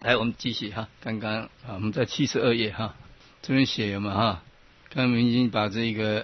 来，我们继续哈。刚刚啊，我们在72页哈，这边写有没有哈？刚刚我们已经把这个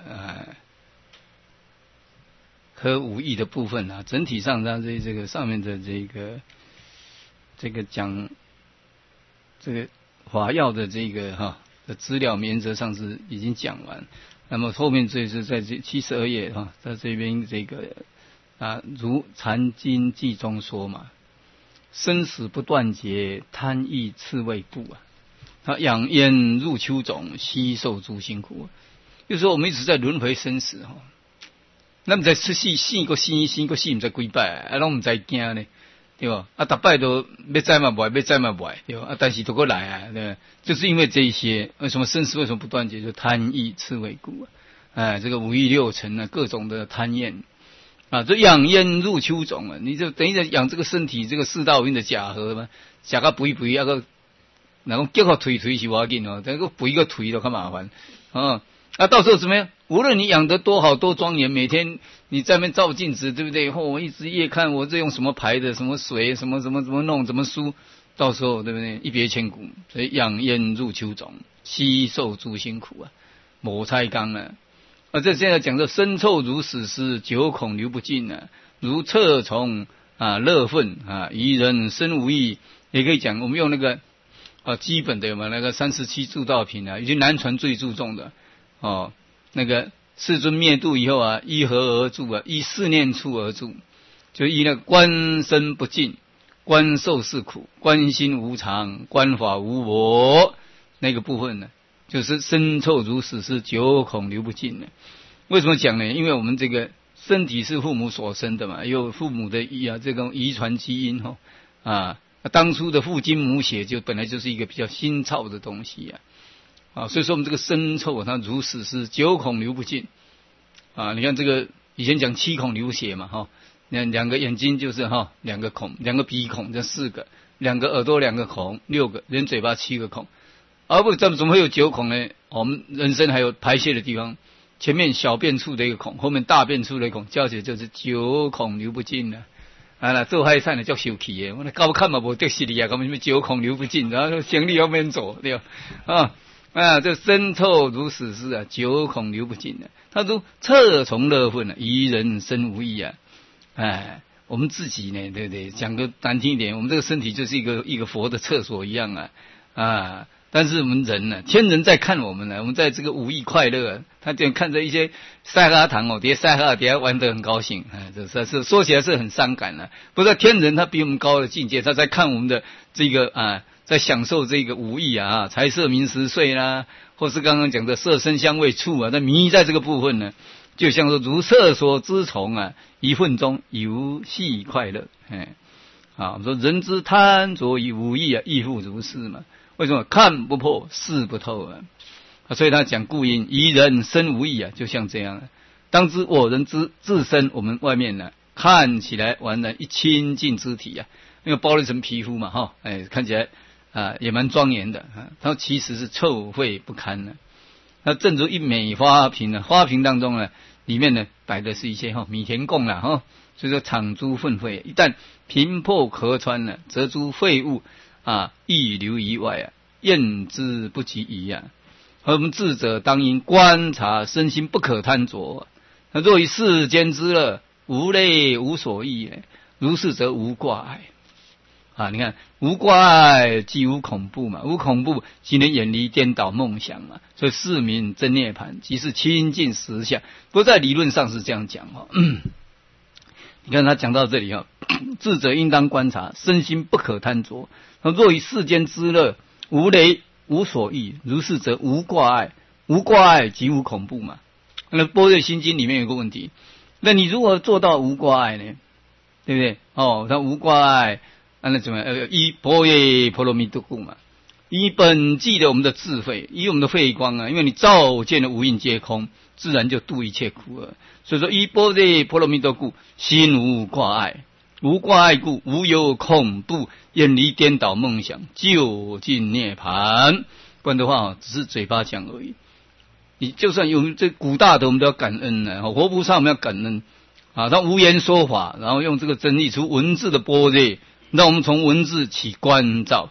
和无义的部分啊，整体上它这个上面的这个讲这个法要的这个哈的资料，原则上是已经讲完。那么后面这是在这72页哈，在这边这个如禅经记中说嘛，生死不断绝，贪欲刺猬故啊。他养焉入秋种，悉受诸辛苦。就是说我们一直在轮回生死哈。那么在死个死，唔知几摆，拢唔知惊呢，对吧？逐摆都要再嘛不来，对吧？但是都过来啊，对吧？就是因为这一些，为什么生死为什么不断绝？就贪欲刺猬故啊，这个五欲六尘啊，各种的贪厌啊，这养焉入秋种啊，你就等于在养这个身体，这个四大五蕴的假合嘛，假个肥，那个然后叫个腿是要紧哦，这个肥个腿都较麻烦啊。到时候怎么样？无论你养得多好多庄严，每天你在那边照镜子，对不对？我一直夜看我这用什么牌的，什么水，什么弄，怎么梳，到时候对不对？一别千古。所以养焉入秋种，悉受诸辛苦啊，某猜纲啊。这现在讲的身臭如死尸，久恐流不尽啊，如厕虫乐粪愚人身无益，也可以讲我们用那个基本的有没有那个37助道品啊，已经南传最注重的。那个世尊灭度以后啊，依何而住啊？依四念处而住，就依那个观身不净，观受是苦，观心无常，观法无我那个部分呢，就是身臭如死尸，久恐流不尽呢。为什么讲呢？因为我们这个身体是父母所生的嘛，有父母的这种遗传基因当初的父精母血就本来就是一个比较新造的东西所以说我们这个身臭它如死尸，久恐流不尽你看这个以前讲7孔流血嘛两个眼睛就是2个孔，2个鼻孔这4个，2个耳朵2个孔6个，人嘴巴7个孔，不怎么会有9孔呢？我们人生还有排泄的地方，前面小便处的一个孔，后面大便处的一个孔，加起来就是9孔流不尽了。做海产的叫受气的，我搞看嘛无得势力根本就9孔流不尽，然后行李要免走，对吧？这身臭如死尸久恐流不尽他如厕虫乐粪愚人身无益我们自己呢，对不对？讲个难听一点，我们这个身体就是一个佛的厕所一样但是我们人呢，天人在看我们呢，我们在这个五欲快乐他就看着一些赛哈糖底下赛哈底下玩得很高兴这是说起来是很伤感不是天人他比我们高的境界，他在看我们的这个在享受这个五欲财色名食睡啦，或是刚刚讲的色声香味触那迷在这个部分呢，就像说如厕所之虫一粪中游戏快乐我们说人之贪着于五欲亦复如是嘛。为什么看不破视不透所以他讲故因愚人身无益就像这样当知我人之自身，我们外面看起来完了一清净之体因为包了一层皮肤嘛看起来也蛮庄严的它其实是臭秽不堪那正如一美花瓶花瓶当中里面呢摆的是一些米田共所以说场诸粪秽，一旦瓶破壳穿则诸废物溢流于外厌之不及矣而我们智者当应观察身心不可贪着若以世间之乐无类无所益如是则无挂碍你看无挂碍即无恐怖嘛，无恐怖即能远离颠倒梦想嘛，所以是名真涅槃，即是清净实相。不过在理论上是这样讲你看他讲到这里智者应当观察身心不可贪着，若以世间之乐无类无所益，如是则无挂碍，无挂碍即无恐怖嘛。那般若心经里面有个问题，那你如何做到无挂碍呢？对不对？他无挂碍那怎么样？依般若波罗蜜多故嘛，以本际的我们的智慧，以我们的慧光因为你照见了无印皆空，自然就度一切苦厄。所以说依般若波罗蜜多故，心无挂碍，无挂碍故，无有恐怖，远离颠倒梦想，究竟涅槃。不然的话只是嘴巴讲而已。你就算有这古大德，我们都要感恩活菩萨我们要感恩他无言说法，然后用这个真理出文字的般若，让我们从文字起观照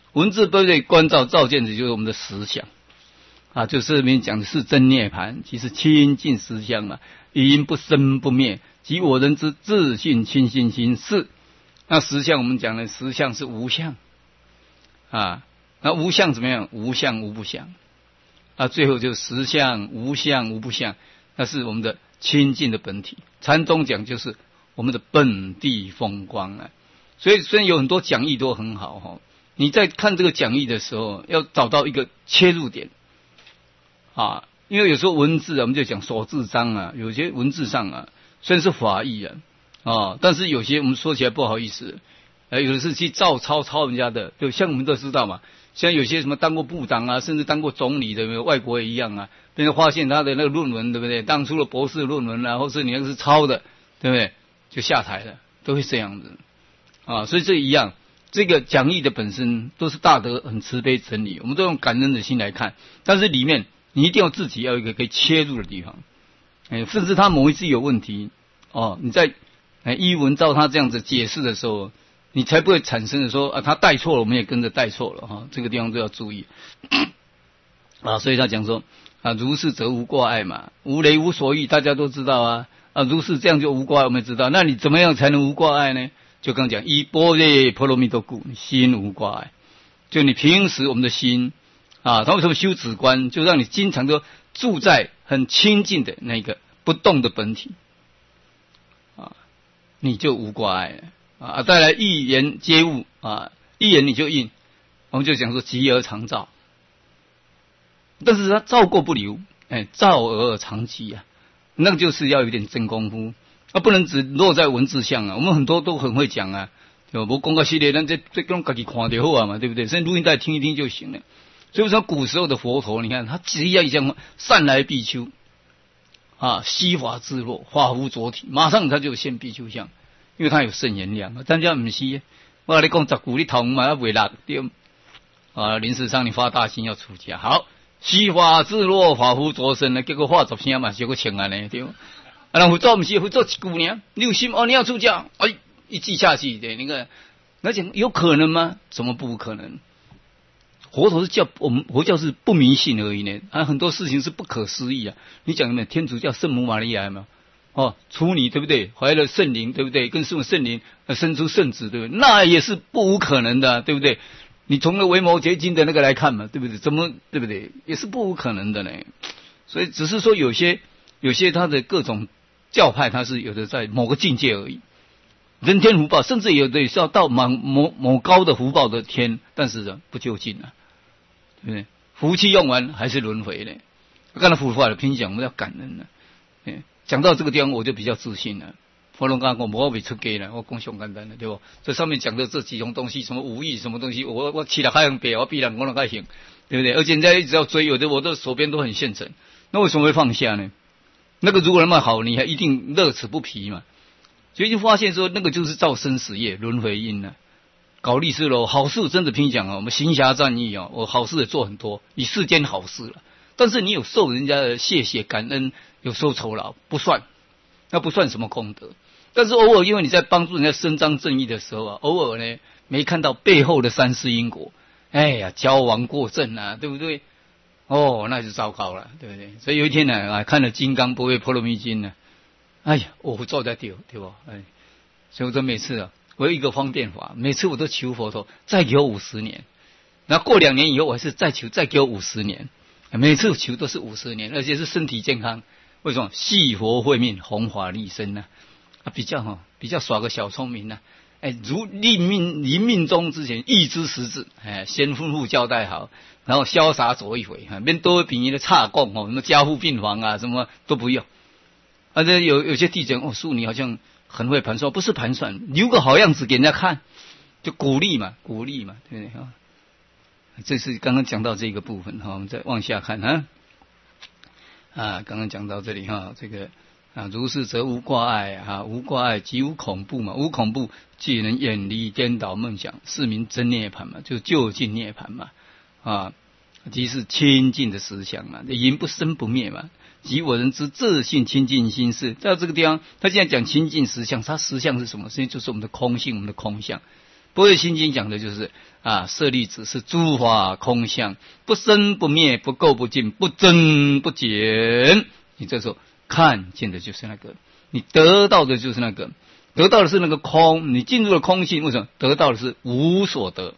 文字不对观照照见的就是我们的实相啊，就是里面讲的是真涅盘，即是清净实相嘛，因不生不灭，即我人之自性清净心是。那实相我们讲的实相是无相啊，那无相怎么样？无相无不相啊，最后就实相无相无不相，那是我们的清净的本体。禅宗讲就是我们的本地风光啊。所以虽然有很多讲义都很好哈，你在看这个讲义的时候，要找到一个切入点啊，因为有时候文字啊，我们就讲所字章啊，有些文字上啊，虽然是法义啊，但是有些我们说起来不好意思，有的是去抄人家的，就像我们都知道嘛，像有些什么当过部长啊，甚至当过总理的外国也一样啊，别人发现他的那个论文，对不对？当初的博士论文啊，或是你那个是抄的，对不对？就下台了，都会这样子啊，所以这一样。这个讲义的本身都是大德很慈悲真理，我们都用感恩的心来看，但是里面你一定要自己要有一个可以切入的地方，甚至他某一字有问题哦，你在依文照他这样子解释的时候，你才不会产生的说啊，他带错了，我们也跟着带错了哈，这个地方都要注意啊。所以他讲说啊，如是则无挂碍嘛，无累无所欲，大家都知道啊，如是这样就无挂碍，我们也知道。那你怎么样才能无挂碍呢？就刚讲依般若波罗蜜多故，心无挂碍。就你平时我们的心啊，他为什么修止观，就让你经常都住在很清净的那个不动的本体啊，你就无挂碍了啊。再来一言皆悟啊，一言你就应，我们就讲说极而常照，但是他照过不留，照而常极啊，那个就是要有点真功夫。不能只落在文字上啊，我们很多都很会讲啊，对吧？无讲个系列，咱这跟自己看就好啊嘛，对不对？所以录音带听一听就行了。所以说古时候的佛陀，你看他只要一讲善来比丘啊，悉法自若，法无着体，马上他就现比丘相，因为他有圣言量。大家不是，我跟你讲10句你头嘛要未落对啊，临时上你发大心要出家，好，悉法自若，法无着身呢，结果话10声嘛，结果请安呢，对吧？人会做不是会做一句呢？你有心哦，你要出家，一记下去的那个，而且有可能吗？怎么不可能？佛陀是叫我们佛教是不迷信而已呢，很多事情是不可思议啊！你讲有没有天主教圣母玛利亚有没有？处女对不对？怀了圣灵对不对？跟圣灵生出圣子对不对？那也是不无可能的，对不对？你从那维摩诘经的那个来看嘛，对不对？怎么对不对？也是不无可能的呢。所以只是说有些他的各种教派，它是有的在某个境界而已，人天福报，甚至有的是要到某高的福报的天，但是呢不究竟啊，对不对？福气用完还是轮回呢。刚才佛法的评讲，我们要感恩呢。讲到这个地方，我就比较自信了。佛龙刚刚讲，我未出家了，我讲上简单的，对不？这上面讲的这几种东西，什么无义，什么东西，我起了海洋北，我必然我能开行，对不对？而且人家一直要追，有的我的手边都很现成，那为什么会放下呢？那个如果那么好，你还一定乐此不疲嘛。所以就发现说，那个就是造生死业轮回因呢。搞历史喽，好事真的拼讲我们行侠仗义我好事也做很多，你世间好事了。但是你有受人家的谢谢感恩，有收酬劳不算，那不算什么功德。但是偶尔因为你在帮助人家伸张正义的时候偶尔呢没看到背后的三世因果，交往过正啊，对不对？那就糟糕了，对不对？所以有一天呢看了《金刚不坏波罗蜜经》呢，我做在对吧？所以我说每次我有一个方便法，每次我都求佛陀再给我50年，然后过2年以后我还是再求再给我50年，每次求都是50年，而且是身体健康。为什么？系佛慧命，弘法利生呢？比较耍个小聪明呢。如临命终之前预知时至，先吩咐交代好，然后潇洒走一回，免多便宜的差供什么加护病房啊，什么都不用。这有些弟子淑你好像很会盘算，不是盘算，留个好样子给人家看，就鼓励嘛，对不对这是刚刚讲到这个部分我们再往下看刚刚讲到这里这个如是则无挂碍无挂碍即无恐怖嘛，无恐怖即能远离颠倒梦想，是名真涅盘嘛，就究竟涅盘嘛即是清净的实相嘛，因不生不灭嘛，即我人之自性清净心是。在这个地方他现在讲清净实相，它实相是什么？实际就是我们的空性，我们的空相。 般若心经讲的就是舍利子是诸法空相，不生不灭，不垢不净，不增不减。你这时候看见的就是那个，你得到的就是那个，得到的是那个空，你进入了空性，为什么？得到的是无所得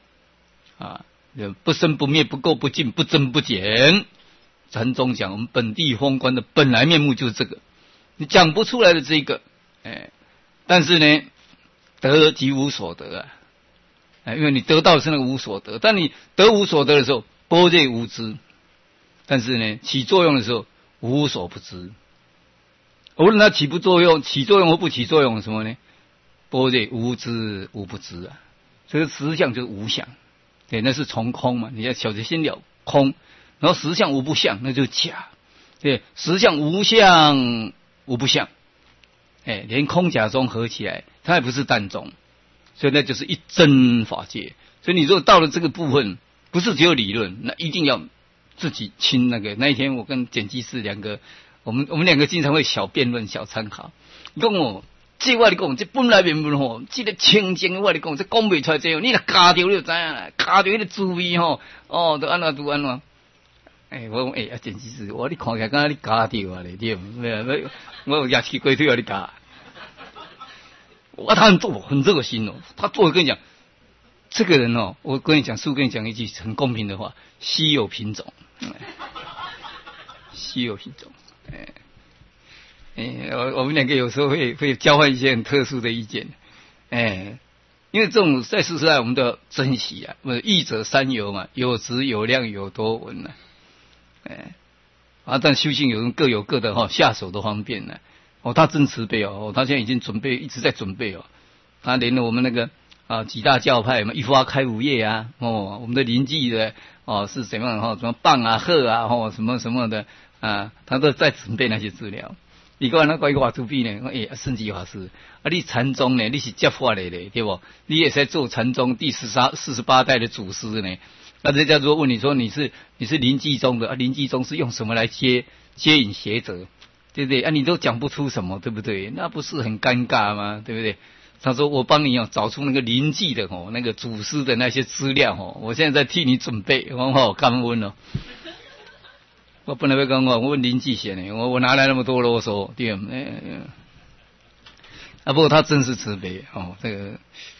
不生不灭，不垢不净，不增不减。禅宗讲我们本地风观的本来面目就是这个，你讲不出来的这个，但是呢，得即无所得因为你得到的是那个无所得，但你得无所得的时候，般若无知，但是呢，起作用的时候无所不知。无论它起不作用，起作用或不起作用，什么呢？般若无知无不知这个实相就是无相，对，那是从空嘛。你要晓得先了空，然后实相无不相，那就是假。对，实相无相无不相，连空假中合起来，它也不是单中。所以那就是一真法界。所以你如果到了这个部分，不是只有理论，那一定要自己亲那个。那一天我跟简基师两个，我们两个经常会小辩论、小参考。你讲这我跟你讲，这本来面目这个清净我跟你讲，这讲不出来这样，你若加掉你就知影啦，加掉那个滋味都安怎都安怎。我讲简基师，你看起来刚才你加掉咧，对不？我牙齿龟腿要你加。他很热心他做跟你讲，这个人我跟你讲，师父跟你讲一句很公平的话，稀有品种，稀有品种，我们两个有时候会交换一些很特殊的意见，因为这种在世时代我们都要珍惜义者三有嘛，有质有量有多闻但修行有人各有各的下手的方便他真慈悲他现在已经一直在准备他连了我们那个几大教派嘛，一花开五叶我们的临济的是怎么样什么棒鹤什么什么的他都在准备那些资料。你讲那个一个话主笔呢，圣极法师你禅宗呢，你是接法来的对不？你也在做禅宗第48代的祖师呢。那人家如果问你说你是临济宗的临济宗是用什么来接引学者？对不对你都讲不出什么，对不对？那不是很尴尬吗？对不对？他说我帮你找出那个临济的那个祖师的那些资料我现在在替你准备，我感恩我本来要讲我问临济贤呢，我哪来那么多啰嗦？对不过他真是慈悲这个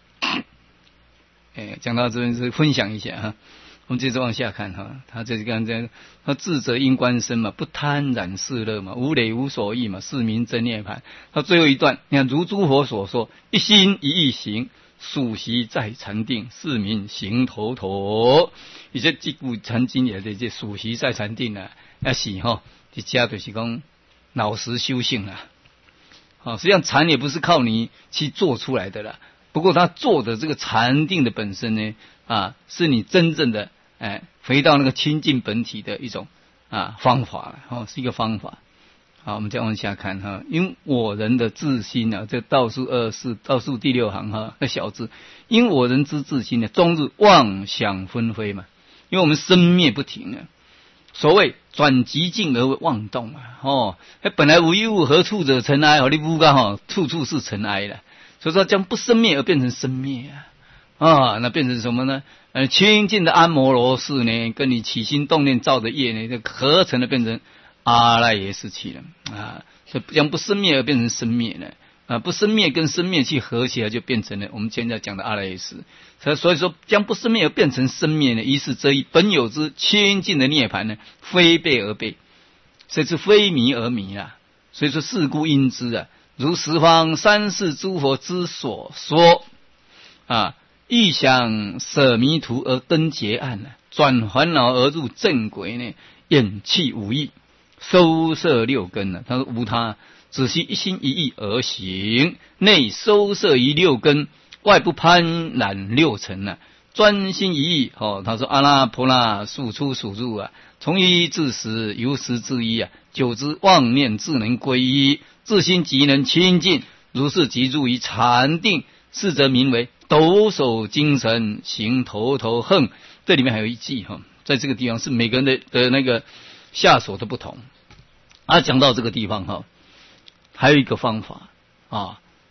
讲到这边是分享一下我们接着往下看他这刚才他智者因观身嘛，不贪染世乐嘛，无累无所忆嘛，是名真涅槃。他最后一段，你看如诸佛所说，一心一意行，数息在禅定，是名行头陀。一些这部禅经也的这数息在禅定要是这家就是讲老实修行实际上禅也不是靠你去做出来的啦。不过他做的这个禅定的本身呢是你真正的回到那个清净本体的一种方法是一个方法。好，我们再往下看因我人的自心这倒数倒数第6行那小字，因我人之自心终日妄想纷飞嘛，因为我们生灭不停所谓转极境而为妄动本来无一物，何处惹尘埃你不讲处处是尘埃了。所以说将不生灭而变成生灭那变成什么呢？清净的安摩罗氏呢，跟你起心动念造的业呢，就合成了变成阿赖耶识气了所以将不生灭而变成生灭了不生灭跟生灭气合起来，就变成了我们现在讲的阿赖耶识。所以说将不生灭而变成生灭呢，于是则以本有之清净的涅槃呢，非悖而悖，所以是非迷而迷所以说是故因之如十方三世诸佛之所说欲想舍迷途而登结岸转烦恼而入正轨呢，偃弃五欲，收摄六根他说无他，只需一心一意而行，内收摄于六根，外不攀染六尘专心一意他说阿拉婆拉数出数入从一至十，由十至一久之妄念自能归一，自心即能清净，如是即入于禅定，是则名为抖擻精神，行头头横。这里面还有一句在这个地方是每个人的那个下手都不同讲到这个地方还有一个方法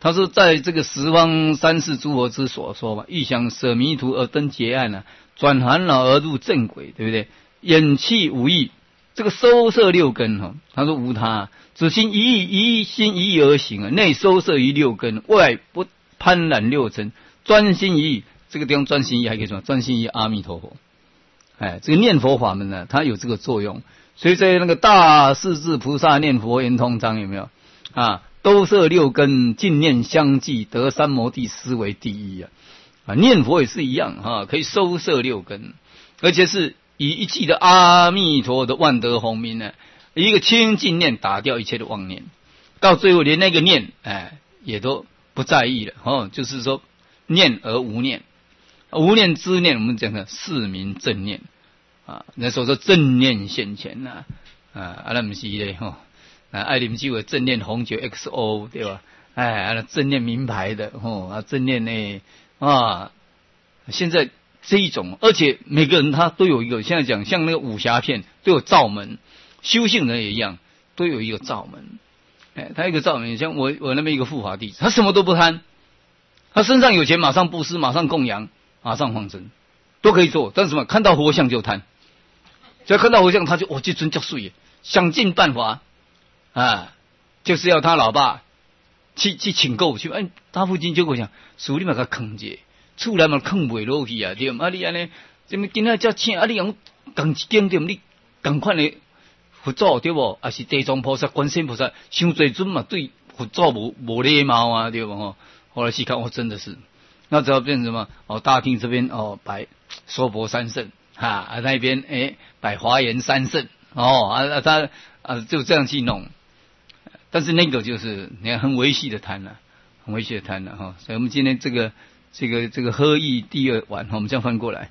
他说在这个十方三世诸佛之所说嘛，欲想舍迷途而登结岸啊，转烦恼而入正轨，对不对？眼气无意，这个收摄六根哈，他说无他，只心一意，一心一意而行啊，内收摄于六根，外不攀染六尘，专心一意。这个地方专心一意还可以说专心一意阿弥陀佛。哎，这个念佛法门呢，它有这个作用。所以在那个大势至菩萨念佛圆通章有没有啊？都摄六根，净念相继，得三摩地思为第一啊！啊，念佛也是一样啊，可以收摄六根，而且是以一记的阿弥陀的万德洪名呢，一个清净念打掉一切的妄念，到最后连那个念也都不在意了哦，就是说念而无念，无念之念，我们讲的是名正念啊。那时候说正念现前呐那不是嘞哈。爱啉酒的正念红酒 XO 对吧？正念名牌的正念呢现在这一种，而且每个人他都有一个，现在讲像那个武侠片都有罩门，修行人也一样，都有一个罩门。他一个罩门，像我那边一个护法弟子，他什么都不贪，他身上有钱马上布施，马上供养，马上放生，都可以做。但是什么？看到佛像就贪，只要看到佛像他就这尊叫水，想尽办法。就是要他老爸去请购去，他父亲就跟我讲，属你嘛个坑者，厝内嘛坑不落去啊，对吗？你安尼，这么今仔才请你用同一经典，你同款的佛祖对不？还是地藏菩萨、观世音菩萨，伤侪尊嘛，对佛祖无礼貌啊，对不？后来细看，真的是，那只要变成什么？大厅这边摆娑婆三圣那边摆华严三圣他就这样去弄。但是那个就是你看很维系的贪了，很维系的贪了哈。所以我们今天这个喝义第二晚我们这样翻过来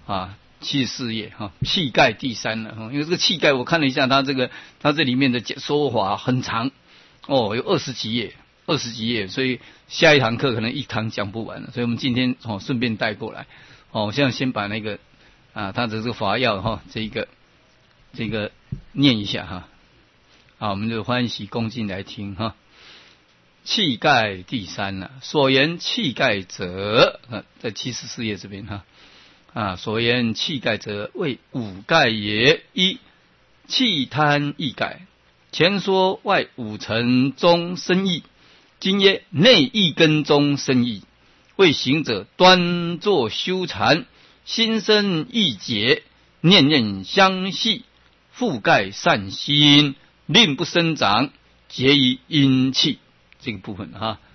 74页气盖第三了因为这个气盖我看了一下，它这里面的说法很长有20几页，所以下一堂课可能一堂讲不完了，所以我们今天顺便带过来我现在先把那个它的这个法要这个念一下我们就欢喜恭敬来听气盖第三了，所言气盖者在74页这边所言气盖者为五盖也。一、气贪意盖，前说外五尘中生意，今曰内一根中生意。为行者端坐修禅，心生意解，念念相系，覆盖善心，令不生长，结于阴气。这个部分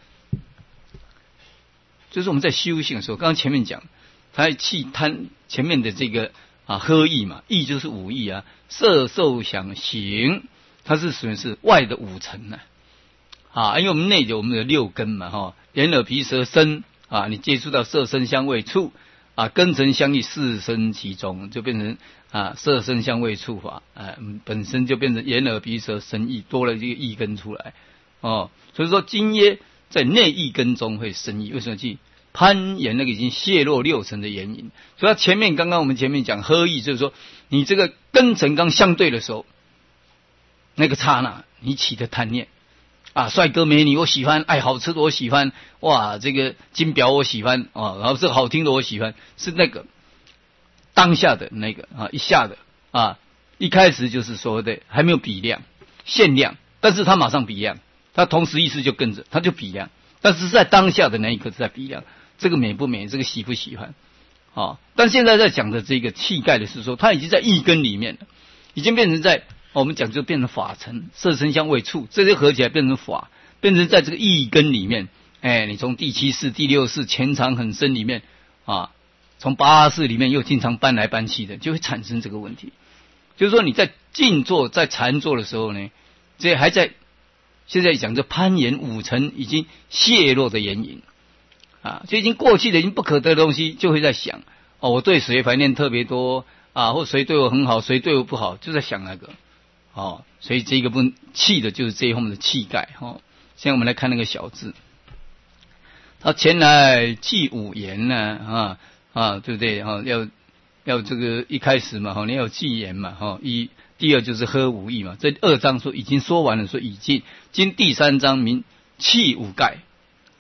就是我们在修行的时候，刚刚前面讲他气贪前面的这个喝意嘛，意就是五意色受想行，它是属于是外的五尘因为我们内有我们的六根嘛眼耳鼻舌身你接触到色声香味触根尘相应四生其中，就变成色声香味触法本身就变成眼耳鼻舌身意，多了这个意根出来所以说今耶在内意根中会生意，为什么去攀岩那个已经泄露六尘的原因？所以他前面刚刚我们前面讲喝意，就是说你这个根尘刚相对的时候，那个刹那你起的贪念帅哥美女我喜欢，好吃的我喜欢，哇这个金表我喜欢然后这个好听的我喜欢，是那个当下的那个一下的一开始就是说的还没有比量限量，但是他马上比量，他同时意识就跟着他就比量，但是在当下的那一刻是在比量，这个美不美，这个喜不喜欢但现在在讲的这个气盖的是说，它已经在意根里面了，已经变成在我们讲就变成法尘，色声香味触这些合起来变成法，变成在这个意根里面你从第七世第六世潜藏很深里面从八世里面又经常搬来搬去的，就会产生这个问题。就是说你在静坐在禅坐的时候呢，这还在现在讲这攀岩五尘已经泄露的原因就已经过去的已经不可得的东西，就会在想我对谁怀念特别多或谁对我很好谁对我不好，就在想那个所以这个不气的就是这一方面的气盖现在我们来看那个小字，他前来记五言呢对不对要这个一开始嘛你要有记言嘛第二就是喝五意嘛，这2章说已经说完了，说已尽。今第3章名气五盖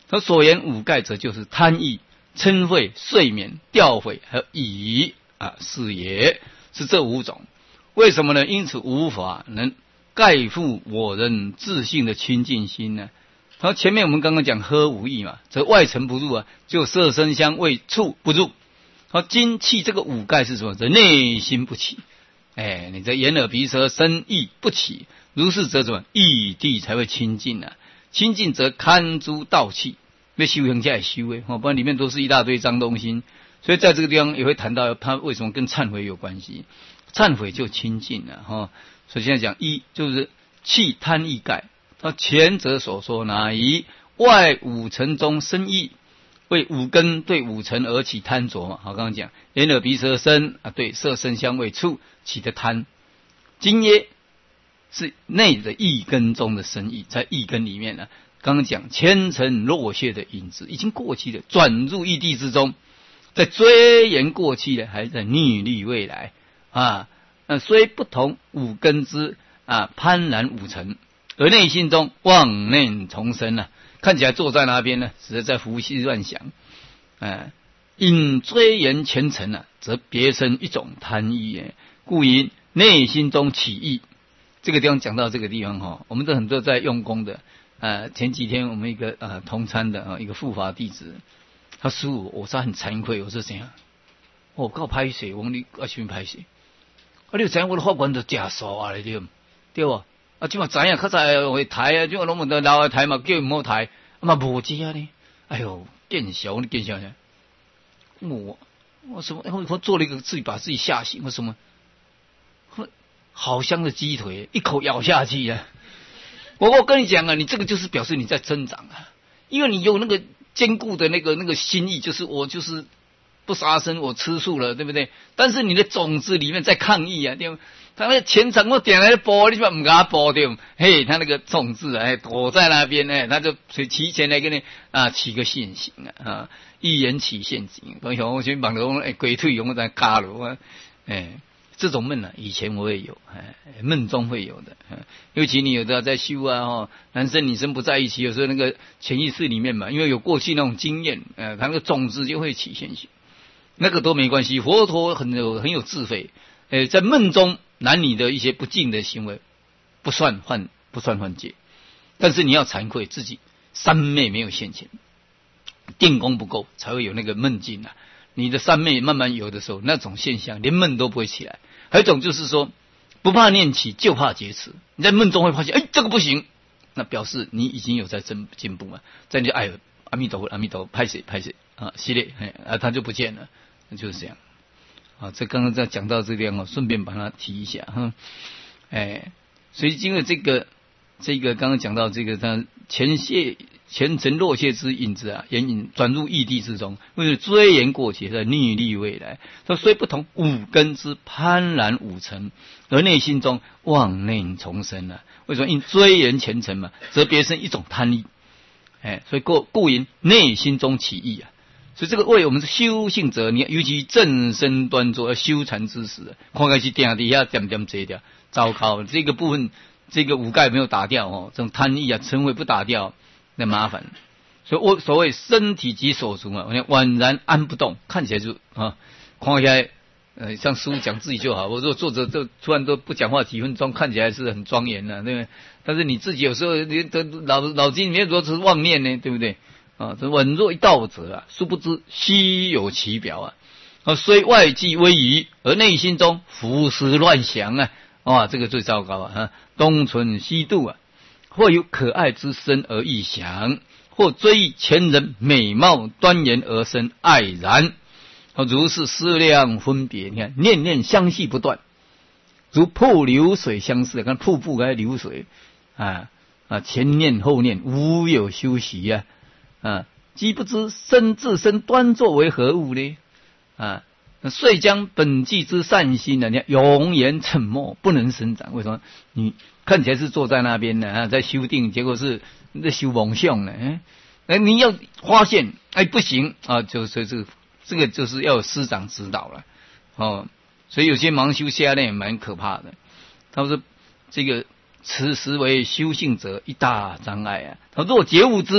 他所言五盖则就是贪意、嗔恚、睡眠、掉悔和疑是也，是这五种。为什么呢？因此无法能盖覆我人自性的清净心呢？他前面我们刚刚讲呵五意嘛，则外尘不入就色声香味触不入。好，精气这个五盖是什么？则内心不起。你这眼耳鼻舌身意不起，如是则什么？意地才会清净清净则堪诸道气，要修行才会修不然里面都是一大堆脏东西。所以在这个地方也会谈到它为什么跟忏悔有关系。忏悔就清净了所以现在讲一就是气贪意盖，他前者所说哪以外五尘中生意，为五根对五尘而起贪着嘛。好，刚刚讲眼耳鼻舌身对色声香味触起的贪，今耶是内的意根中的生意，在意根里面刚刚讲前尘落谢的影子已经过期了，转入意地之中，在追延过去的，还在逆历未来虽不同五根之攀然五尘，而内心中妄念重生看起来坐在那边呢，只是在胡思乱想因追延前尘则别生一种贪意故因内心中起意。这个地方讲到这个地方我们都很多在用功的前几天我们一个同参的一个护法弟子，他师父我是很惭愧，我说怎样够拍水，我说你想拍水你有知影我的法官就假数对不即嘛知影较早会抬即嘛拢问到老的抬嘛，叫伊唔好抬嘛无知呢。哎呦，见小你见小呢？我什么？我做了一个自己把自己吓醒，我什么？好香的鸡腿，一口咬下去我跟你讲你这个就是表示你在增长因为你有那个坚固的那个心意，就是我就是不杀生，我吃素了，对不对？但是你的种子里面在抗议对吧？他那个前场我点来的播，你就不给他播对不？他那个种子躲在那边他就提前来跟你起个现行一言起现行。我先绑了鬼退用在卡了这种梦以前我也有梦中会有的尤其你有的在修男生女生不在一起，有时候那个潜意识里面嘛，因为有过去那种经验他那个种子就会起现行，那个都没关系。佛陀很有智慧在梦中男女的一些不敬的行为不算犯戒，但是你要惭愧自己三昧没有现前，定功不够才会有那个梦境你的三昧慢慢有的时候，那种现象连梦都不会起来。还有一种就是说不怕念起，就怕劫持。你在梦中会发现这个不行，那表示你已经有在进步在你阿弥陀佛阿弥陀佛拍谁系列它就不见了，就是这样这刚刚在讲到这边顺便把它提一下所以因为这个刚刚讲到这个它前尘落谢之影子眼影转入异地之中，为了追延过去，在逆历未来。说虽不同五根之攀然五尘，而内心中妄念重生为什么？因追延前尘嘛，则别生一种贪意所以故因内心中起意所以这个为我们是修行者，你尤其正身端坐修禅之时看开始定底下点点遮掉，糟糕，这个部分这个五盖没有打掉这种贪意嗔恚不打掉，那麻烦。所以我所谓身体即所属宛然安不动，看起来就看起来像师父讲自己就好。我如果坐着就突然都不讲话几分钟，看起来是很庄严对不对？但是你自己有时候你的脑筋里面如果是妄念呢，对不对这稳若一道者殊不知虚有其表虽外际威仪，而内心中胡思乱想这个最糟糕东存西度或有可爱之身而臆想，或追忆前人美貌端严而生爱然如是思量分别，你看念念相续不断，如瀑流水相似。看瀑布跟流水前念后念无有休息既不知自身端坐为何物呢遂将本具之善心你看永远沉默不能生长。为什么？你看起来是坐在那边在修定，结果是在修梦想呢你要发现不行就是这个就是要有师长指导了所以有些盲修下来也蛮可怕的。他说这个此时为修行者一大障碍他若觉悟之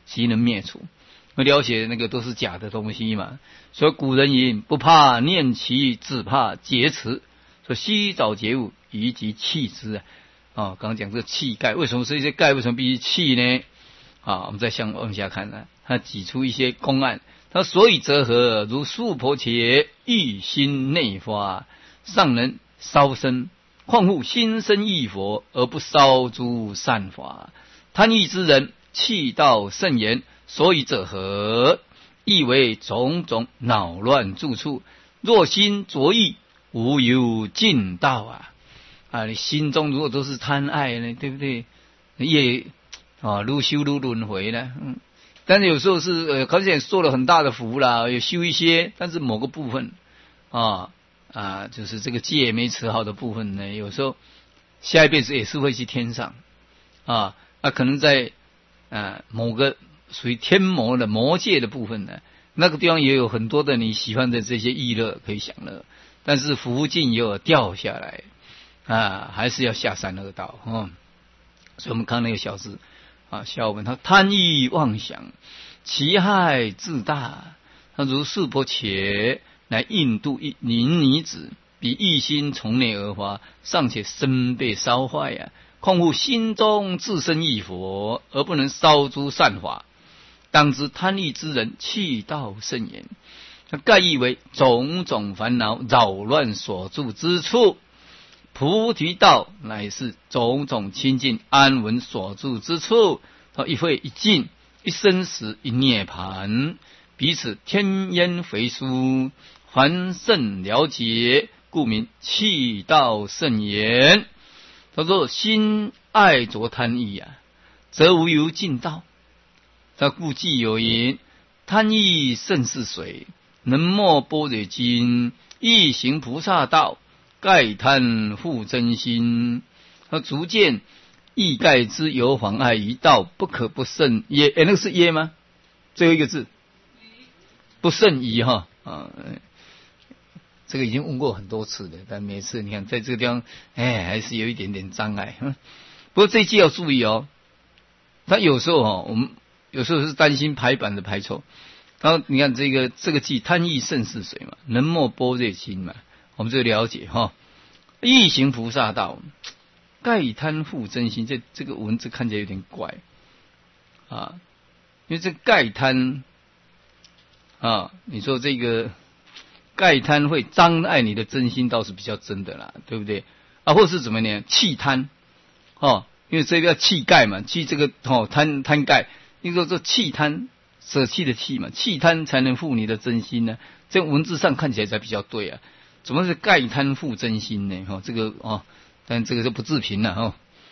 即能灭除。了解那个都是假的东西嘛。所以古人云：不怕念其，只怕劫持。说须找劫物，以及弃之啊。刚刚讲这个弃盖，为什么这些盖为什么必须弃呢？我们再往下看呢，他举出一些公案。他所以则何？如树婆伽欲心内发，尚能烧身，况复心生异佛，而不烧诸善法。贪欲之人，气道甚严，所以者何？亦为种种恼乱住处。若心着意，无有尽道你心中如果都是贪爱呢，对不对？也愈修愈轮回呢。但是有时候是好像受了很大的福啦，有修一些，但是某个部分就是这个戒没持好的部分呢，有时候下一辈子也是会去天上可能在某个属于天魔的魔界的部分呢，那个地方也有很多的你喜欢的这些意乐可以享乐，但是福尽也有掉下来还是要下三恶道所以我们看那个小字下文，他贪欲妄想，其害自大。他如树婆伽乃印度一宁女子，比一心从内而发，尚且身被烧坏况复心中自生异佛，而不能烧诸善法。当知贪欲之人，气道甚严。盖意为种种烦恼扰乱所住之处。菩提道乃是种种清净安稳所住之处，一会一尽，一生死一涅盘，彼此天烟回疏，凡圣了解，故名气道甚严。他说心爱着贪欲则无有尽道。他故记有云：贪欲甚是水，能没般若经，亦行菩萨道，盖贪复真心。他逐渐意盖之有妨碍于道，不可不慎耶。那个是耶吗？最后一个字不慎疑这个已经问过很多次了，但每次你看在这个地方还是有一点点障碍不过这一句要注意他有时候我们有时候是担心排版的排错。然后你看这个句贪欲甚是水嘛，能没般若经嘛，我们就了解亦行菩萨道，盖贪复真心。这个文字看起来有点怪因为这盖贪你说这个盖贪会障碍你的真心，倒是比较真的啦，对不对或是怎么呢？弃贪因为这个要弃盖嘛，弃这个贪盖，因为说这弃贪舍弃的弃嘛，弃贪才能复你的真心呢。这文字上看起来才比较对怎么是盖贪复真心呢？这个但这个就不自评了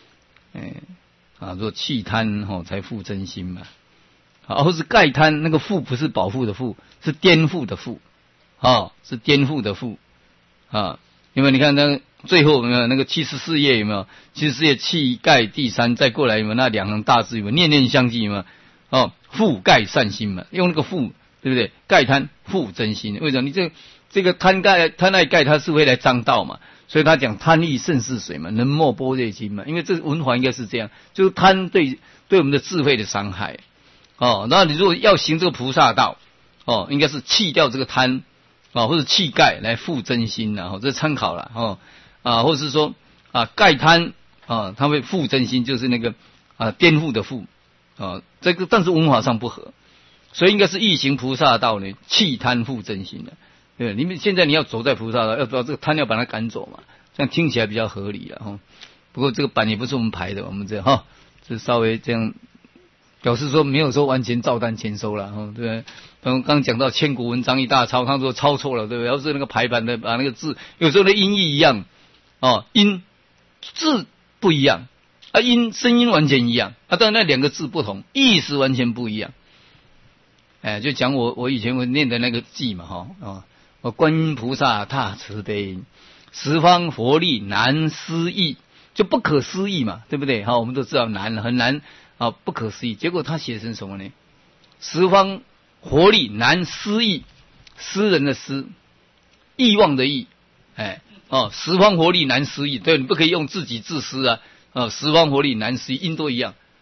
说弃贪才复真心嘛或是盖贪，那个复不是保护的复，是颠覆的复是颠覆的复因为你看那个最后有没有那个74页有没有？74页弃盖第三，再过来有没有那两行大字有没有？念念相继有没有？复盖善心嘛，用那个复，对不对？盖贪复真心，为什么？你这个贪爱盖，它是会来障道嘛，所以他讲贪欲甚是水嘛，能没般若经嘛，因为这文法应该是这样，就是贪对我们的智慧的伤害那你如果要行这个菩萨道应该是弃掉这个贪或者弃盖来复真心这参考了或者是说盖贪它会复真心，就是那个颠覆的复这个但是文法上不合，所以应该是易行菩萨道呢，弃贪复真心的。对，你们现在你要走在菩萨道，要知道这个贪要把它赶走嘛，这样听起来比较合理了不过这个版也不是我们排的，我们这样就稍微这样表示说没有说完全照单全收了对不对？刚刚讲到千古文章一大抄，他说抄错了，对不对？要是那个排版的把那个字有时候的音译一样音字不一样音声音完全一样但那两个字不同，意思完全不一样。就讲我以前我念的那个偈嘛我观音菩萨大慈悲，十方佛力难思议，就不可思议嘛，对不对？我们都知道难，很难不可思议。结果他写成什么呢？十方佛力难思议，诗人的诗，欲望的欲十方佛力难思议，对，你不可以用自己自私十方佛力难思议，音都一样。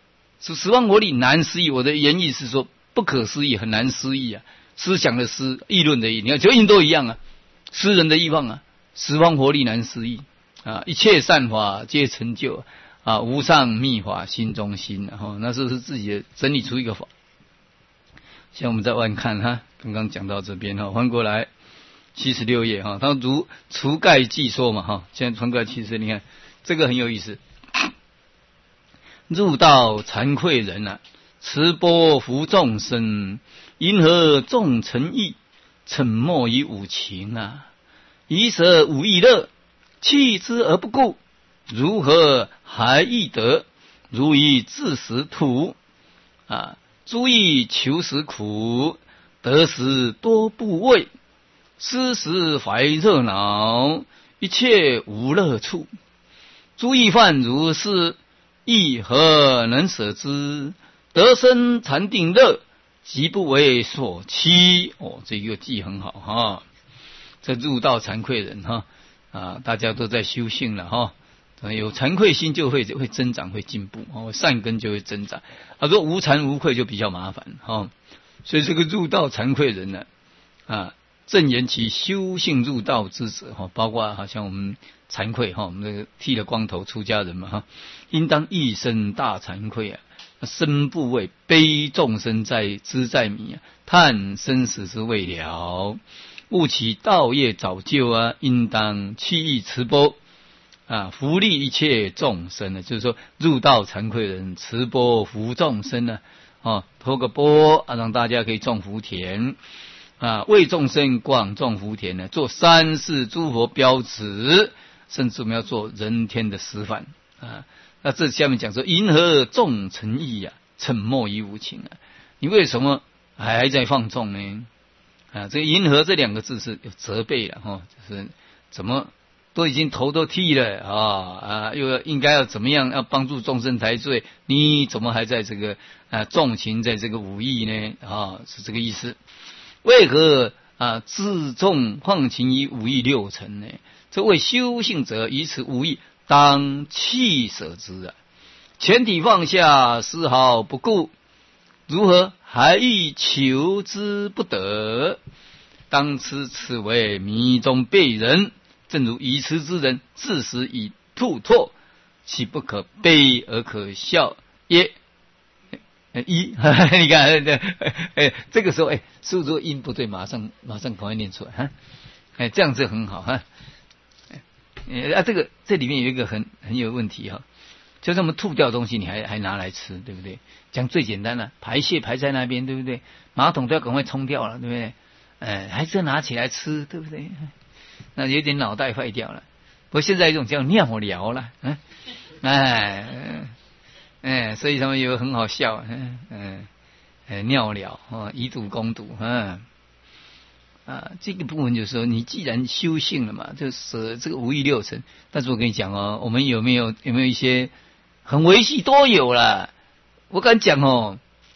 十方佛力难思议。我的原意是说不可思议，很难思议啊。思想的思，议论的议，你看九印都一样啊，诗人的欲望啊，十方佛力难思议啊，一切善法皆成就啊，无上密法心中心啊，那是不是自己的整理出一个法？像我们在外看哈，刚刚讲到这边哈，翻过来76页哈，他如除盖记说嘛哈，现在翻过来70，你看这个很有意思。入道惭愧人啊，持钵服众生，因何众诚意？沉默于五情啊，以舍五欲乐，弃之而不顾，如何还易得？如以自食土啊，诸欲求食苦，得食多不畏，失时怀热恼，一切无乐处。诸欲犯如是，亦何能舍之？得生禅定乐，即不为所欺。这个记很好哈。这入道惭愧人哈啊，大家都在修行了哈。有惭愧心就会增长，会进步哦，善根就会增长。如果无惭无愧就比较麻烦哈。所以这个入道惭愧人呢啊，正言其修行入道之者哈，包括好像我们惭愧哈，我们这个剃了光头出家人嘛哈，应当一生大惭愧啊，身不畏，悲众生之在迷啊，叹生死之未了，悟其道业早就啊，应当弃义持钵啊，福利一切众生呢，就是说入道惭愧人持钵福众生呢，托个钵啊，让大家可以种福田啊，为众生广种福田呢，做三世诸佛标志，甚至我们要做人天的示范啊。那这下面讲说，因何众诚意啊，沉默于无情啊？你为什么还在放纵呢？啊，这个因何这两个字是有责备了哈，就是怎么都已经头都剃了又应该要怎么样要帮助众生才对，你怎么还在这个纵情在这个五欲呢？是这个意思。为何自重放情于五欲六尘呢？这为修行者以此五欲当弃舍之啊，全体放下，丝毫不顾，如何还欲求之不得？当知此为迷中悖人，正如愚痴之人自食以吐唾，岂不可悲而可笑耶？你看这个时候是不是音不对，马上赶快念出来这样子很好这里面有一个很有问题就是我们吐掉的东西你还拿来吃，对不对？讲最简单的，排泄排在那边，对不对？马桶都要赶快冲掉了，对不对？还是拿起来吃，对不对？那有点脑袋坏掉了。不过现在一种叫尿疗了所以他们有很好笑尿疗以毒攻毒这个部分就是说，你既然修行了嘛，就舍这个五欲六尘。但是我跟你讲我们有没有一些很维系都有了？我敢讲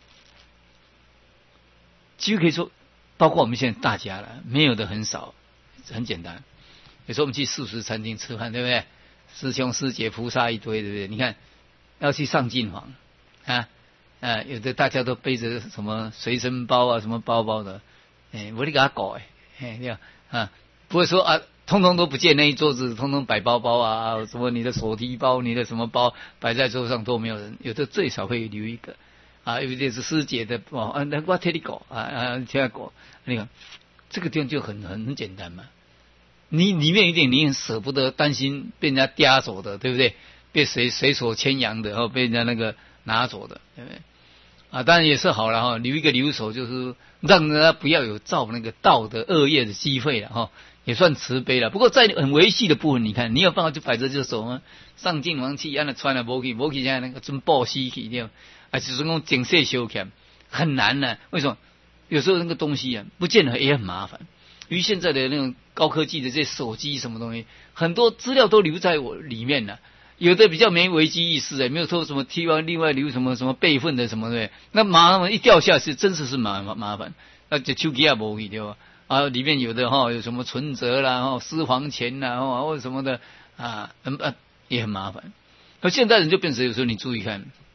几乎可以说，包括我们现在大家了，没有的很少，很简单。有时候我们去素食餐厅吃饭，对不对？师兄师姐菩萨一堆，对不对？你看要去上净房有的大家都背着什么随身包什么包包的。我给他搞不会说通通都不见，那一桌子通通摆包包什么你的手提包，你的什么包摆在桌上都没有人，有的最少会留一个有的是师姐的那我替你搞替他搞，你看这个地方就很简单嘛。你里面有点你很舍不得，担心被人家叼走的，对不对？被谁随手牵羊的被人家那个拿走的，对不对？当然也是好了留一个留守，就是让人家不要有造那个道的恶业的机会了也算慈悲了。不过在很维系的部分，你看你有办法就摆着就走吗？上净王去让他穿了没去现在那个真暴息去掉就是说警示修起很难呢。为什么？有时候那个东西不见得也很麻烦。因为现在的那种高科技的这些手机什么东西，很多资料都留在我里面了。有的比较没危机意识没有说什么另外留什么备份的什么的，那麻烦一掉下去真是麻烦，那就手机也没去对吧？里面有的有什么存折啦私房钱啦或者什么的也很麻烦。那现在人就变成有时候你注意看，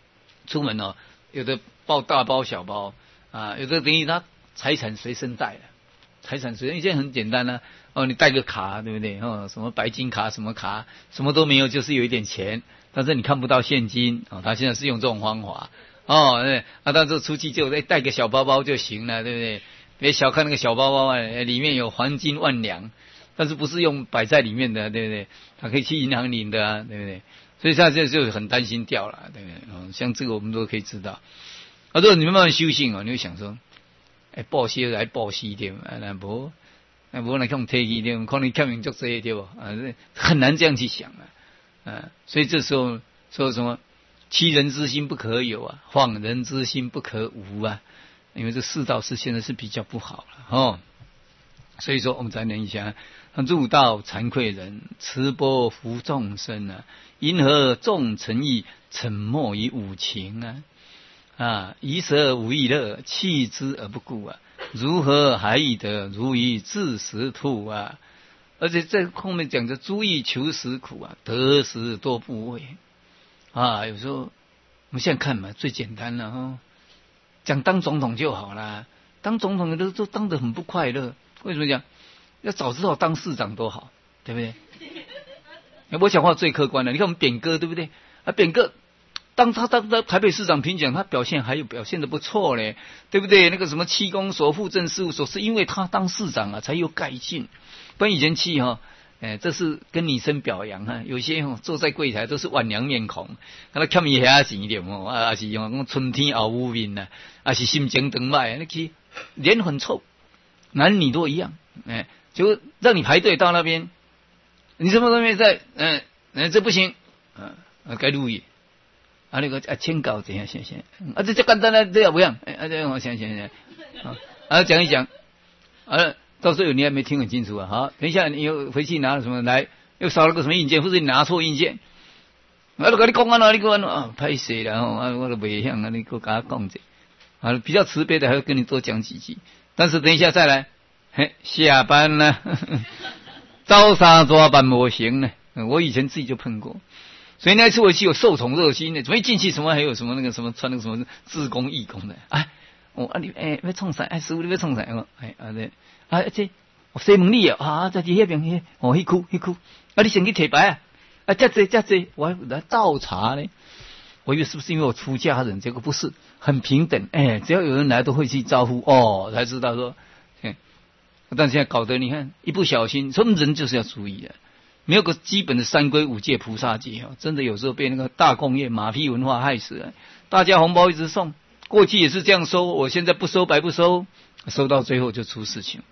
出门哦，有的抱大包小包啊，有的等于他财产随身带了，财产随身，现在很简单啊，哦，你带个卡，对不对？哦，什么白金卡，什么卡，什么都没有，就是有一点钱，但是你看不到现金哦，他现在是用这种方法哦，对，啊，到时候出去就带个小包包就行了，对不对？别小看那个小包包啊，里面有黄金万两，但是不是用摆在里面的，对不对？他可以去银行领的啊，对不对？所以他就很担心掉了，对不对？哦，像这个我们都可以知道。啊，如果你慢慢修行哦，你会想说，报些来报西点，那不来看推一点，可能看民族这一点啊，很难这样去想所以这时候说什么欺人之心不可有啊，晃人之心不可无啊。因为这世道是现在是比较不好了哦，所以说我们再念一下：入道惭愧人，持钵服众生啊，因何重诚意，沉默于五情啊，以舍无益乐，弃之而不顾啊，如何还易得，如鱼自食兔啊。而且在后面讲着诸欲求实苦啊，得时多不畏啊。有时候我们现在看嘛，最简单了哦。讲当总统就好啦，当总统的都当得很不快乐。为什么讲？要早知道当市长多好，对不对？我讲话最客观的，你看我们扁哥对不对？啊，扁哥当台北市长评奖，他表现得不错嘞，对不对？那个什么区公所、户政事务所，是因为他当市长啊才有改进。不然以前去这是跟女生表扬哈，有些坐在柜台都是晚娘面孔，跟他欠伊遐钱一点啊是讲春天熬乌面呐，啊是心情等坏，那去脸很臭，男女都一样，就让你排队到那边，你什么都没在，这不行，该录音，那个签稿怎样行，这简单了，这样不样，这样行，讲一讲，到时候你还没听很清楚啊！好，等一下你又回去拿了什么来，又少了个什么硬件，或者你拿错硬件，我跟你讲啊，你讲啊，拍谁了我都不想你给我讲这，比较慈悲的还要跟你多讲几句，但是等一下再来，下班了，朝三抓班模型呢，我以前自己就碰过，所以那次我去有受宠若惊的，怎么一进去什么还有什么那个什么穿那个什么志工义工的，你要创啥？师傅你要创啥？这西门里在迄边迄区，你先去提牌这这，我还来倒茶呢。我以为是不是因为我出家人？结果不是，很平等。只要有人来都会去招呼才知道说，但现在搞得你看一不小心，所以人就是要注意的，没有个基本的三规五戒菩萨戒真的有时候被那个大工业马屁文化害死了。大家红包一直送。过去也是这样收，我现在不收白不收，收到最后就出事情。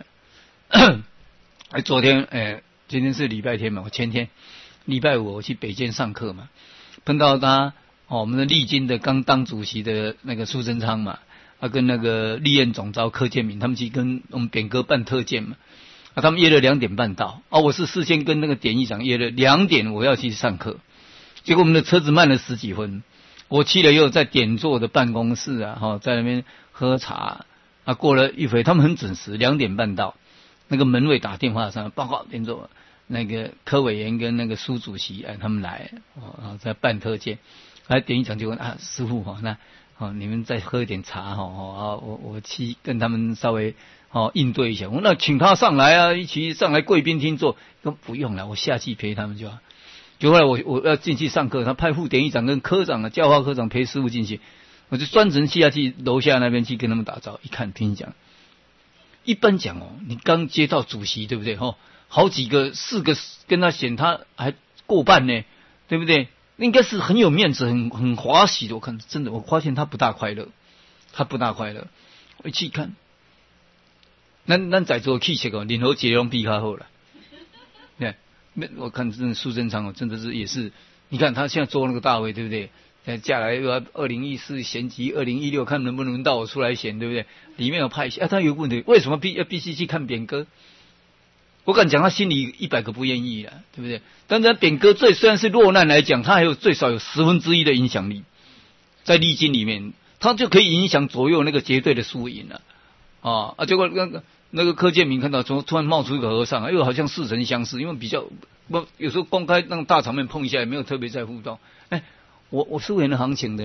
昨天今天是礼拜天嘛，我前天礼拜五我去北监上课嘛，碰到他我们的历经的刚当主席的那个苏贞昌嘛，跟那个立院总召柯建铭他们去跟我们扁哥办特见嘛，他们约了2点半到，我是事先跟那个典议长约了2点我要去上课，结果我们的车子慢了10几分。我去了以后，在典座的办公室在那边喝茶过了一会，他们很准时，2点半到。那个门卫打电话上报告典座，那个柯委员跟那个苏主席他们来在办特见。典议长就问师父那你们再喝一点茶我去跟他们稍微应对一下。那请他上来一起上来贵宾厅坐，不用了，我下去陪他们就好。就后来我要进去上课，他派副典议长跟科长教化科长陪师傅进去，我就专程下去楼下那边去跟他们打招呼。一看听讲，一般讲你刚接到主席对不对好几个4个跟他选，他还过半呢，对不对？应该是很有面子很华喜的。我看真的，我发现他不大快乐。我一去看，咱在座气息任何节拢比较好了。我看真的苏贞昌真的是也是，你看他现在做那个大位对不对？下来又要2014选举，2016看能不能轮到我出来选，对不对？里面有派系他有个问题，为什么必须去看扁哥？我敢讲他心里100个不愿意了，对不对？但是扁哥虽然是落难来讲，他还有最少有1/10的影响力，在历经里面，他就可以影响左右那个绝对的输赢了结果那个柯建铭看到突然冒出一个和尚，又好像似曾相识，因为比较有时候公开那种大场面碰一下，也没有特别在互动。我是为了行情的呢，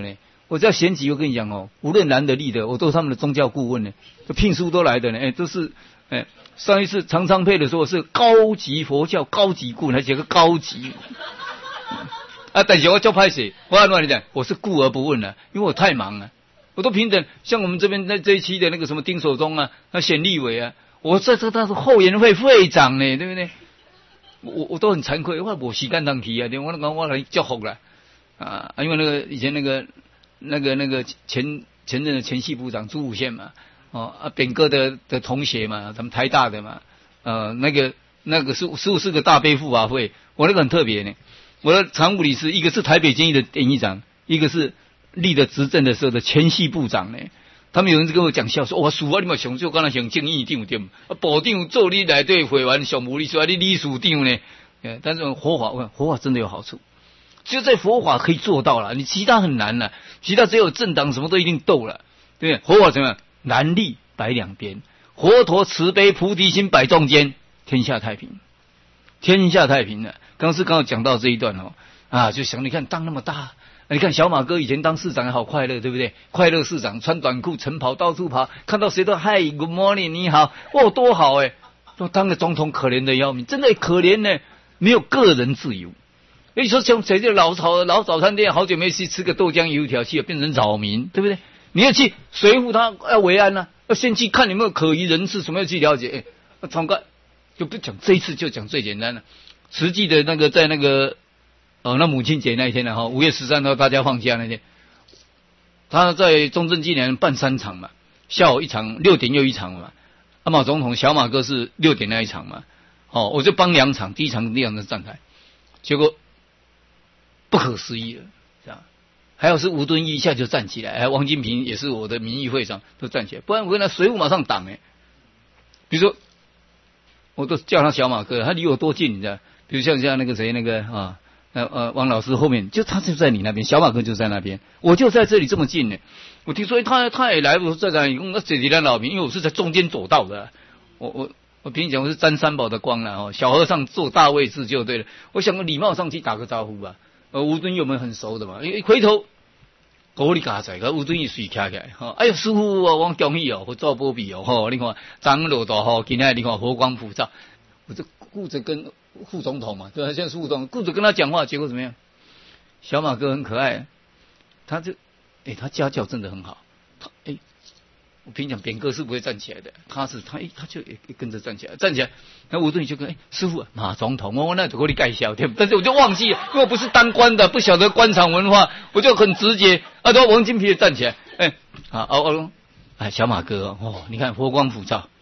我只要选举，我跟你讲哦，无论男的女的，我都是他们的宗教顾问呢，这聘书都来的呢，都是上一次常常配的时候是高级佛教高级顾问，还写个高级但是我就拍写，我按乱讲，我是顾而不问了，因为我太忙了，我都平等。像我们这边这一期的那个什么丁守中啊，他选立委啊，我他是后援会会长呢，对不对？我都很惭愧，我时间当去啊，我来祝福了因为那个以前那个前任的前系部长朱武宪嘛，扁哥的同学嘛，咱们台大的嘛，那个是个大悲护法会，我那个很特别呢。我的常务理事，一个是台北监狱的典狱长，一个是立的执政的时候的前系部长呢。他们有人跟我讲笑说：“哇，属啊，你嘛上就刚才想正义长对不？部长做你内底会员常务理事，你理事长呢？但是佛法真的有好处，只有在佛法可以做到了，你其他很难了，其他只有政党什么都一定斗了，对不对？佛法怎么样？难利摆两边，佛陀慈悲菩提心摆中间，天下太平，天下太平了。”刚好讲到这一段就想你看当那么大，你看小马哥以前当市长还好快乐，对不对？快乐市长穿短裤晨跑到处跑，看到谁都嗨 Good morning 你好，多好都当了总统可怜的要命，真的可怜呢，没有个人自由。你说像谁这老早餐店好久没去吃个豆浆油条去变成扰民，对不对？你要去维护他要维安要先去看有没有可疑人士，什么要去了解闯关就不讲，这一次就讲最简单了。实际的那个在那个那母亲节那一天5月13号大家放假那天，他在中正纪念办3场嘛，下午1场，6点又1场嘛。马总统小马哥是6点那一场嘛，我就帮2场，第一场2人站台，结果不可思议了，这样。还有是吴敦义一下就站起来，王金平也是我的民意会上都站起来，不然我跟他水浒马上挡比如说，我都叫他小马哥，他离我多近，你知道？比如像那个谁王老师后面，他就在你那边，小马哥就在那边，我就在这里这么近呢。我听说他也来，我在那里，那这里的老民，因为我是在中间走道的，我平时讲我是沾三宝的光了小和尚坐大位置就对了。我想礼貌上去打个招呼吧。吴敦义我们很熟的嘛，一回头，我你嘎仔，吴敦义水卡起来哎呦师傅我恭喜我做波比你看长老道今天你看佛光普照，我就顾着跟副总统嘛，对吧？现在是副总统，顾着跟他讲话，结果怎么样？小马哥很可爱，他他家教真的很好。我平常扁哥是不会站起来的，他就也跟着站起来，那吴敦义就跟师傅马总统我那就给你介绍，但是我就忘记了，因为我不是当官的，不晓得官场文化，我就很直接都王金平站起来，小马哥你看佛光普照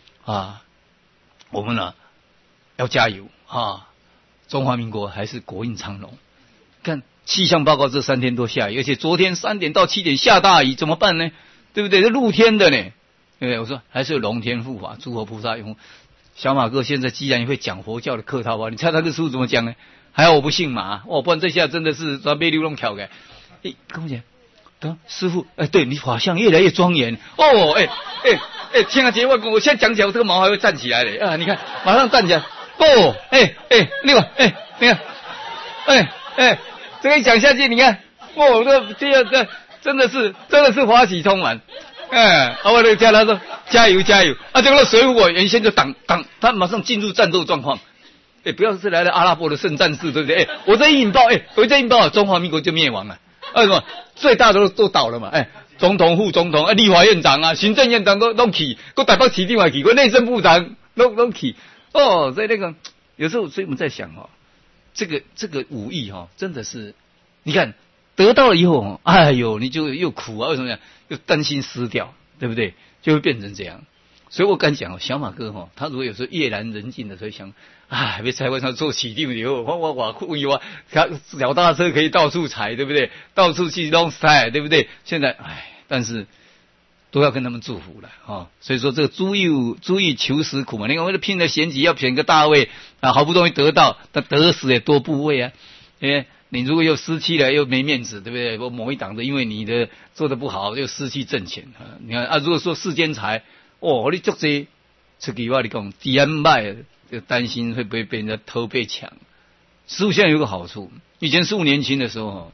我们要加油中华民国还是国运昌隆。看气象报告这3天都下雨，而且昨天3点到7点下大雨，怎么办呢？对不对？这露天的呢，对不对？我说还是有龙天护法，诸佛菩萨用。小马哥现在既然会讲佛教的客套话，你猜他这书怎么讲呢？还好我不姓马不然这下真的是被流浪跳的。跟我讲，师父，对你法相越来越庄严听啊，我现在讲起来，我这个毛还会站起来的你看，马上站起来那个你看这个一讲下去，你看这真的是欢喜充满我就叫他说加油加油结果水浒原先就挡他马上进入战斗状况不要是来了阿拉伯的圣战士，对不对我这一引爆中华民国就灭亡了什么最大的都倒了嘛总统副总统立法院长行政院长都起，我台北市长也起，我内政部长都起所以那个有时候所以我们在想这个武艺真的是你看得到了以后哎呦你就又苦为什么又担心失掉，对不对？就会变成这样。所以我敢讲小马哥他如果有时候夜阑人静的时候想别在台湾上做起定以后我困以后脚踏车可以到处踩，对不对？到处去弄踩，对不对？现在但是都要跟他们祝福了所以说这个诸欲求实苦嘛，你看为了拼了选举要选个大位好不容易得到，但得死也多部位因为你如果又失去了又没面子，对不对？某一党的因为你的做得不好又失去政权你看如果说世间财你做这出去话你讲治安坏就担心会不会被人家偷被抢。师父现在有个好处，以前师父年轻的时候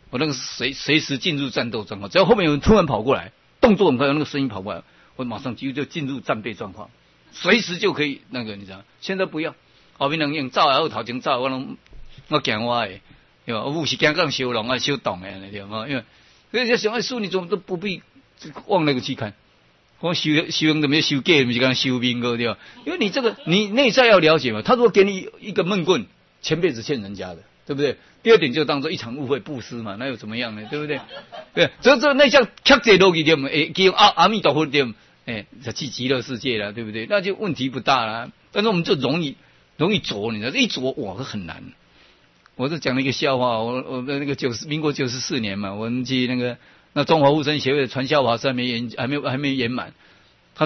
我那个随时进入战斗状况，只要后面有人突然跑过来，动作很快，有那个声音跑过来，我马上就进入战备状况，随时就可以那个你知道。现在不要，后面人用走啊，头前走，我惊我的，对吧？我有时惊讲修龙啊、修洞的，对吧？因为所以想要书你总都不必往那个去看。我修怎么修 gay， 不是刚修兵哥对吧？因为你这个你内在要了解嘛。他如果给你一个闷棍，前辈子欠人家的，对不对？第二点就当做一场误会布施嘛，那又怎么样呢？对不对？对，这内向克制逻辑点，给阿弥陀佛点，这去极乐世界了，对不对？那就问题不大啦。但是我们就容易着，你知道，一着哇，很难。我是讲了一个笑话，我的那个民国94年嘛，我们去那中华护生协会的传销法师还没圆满，他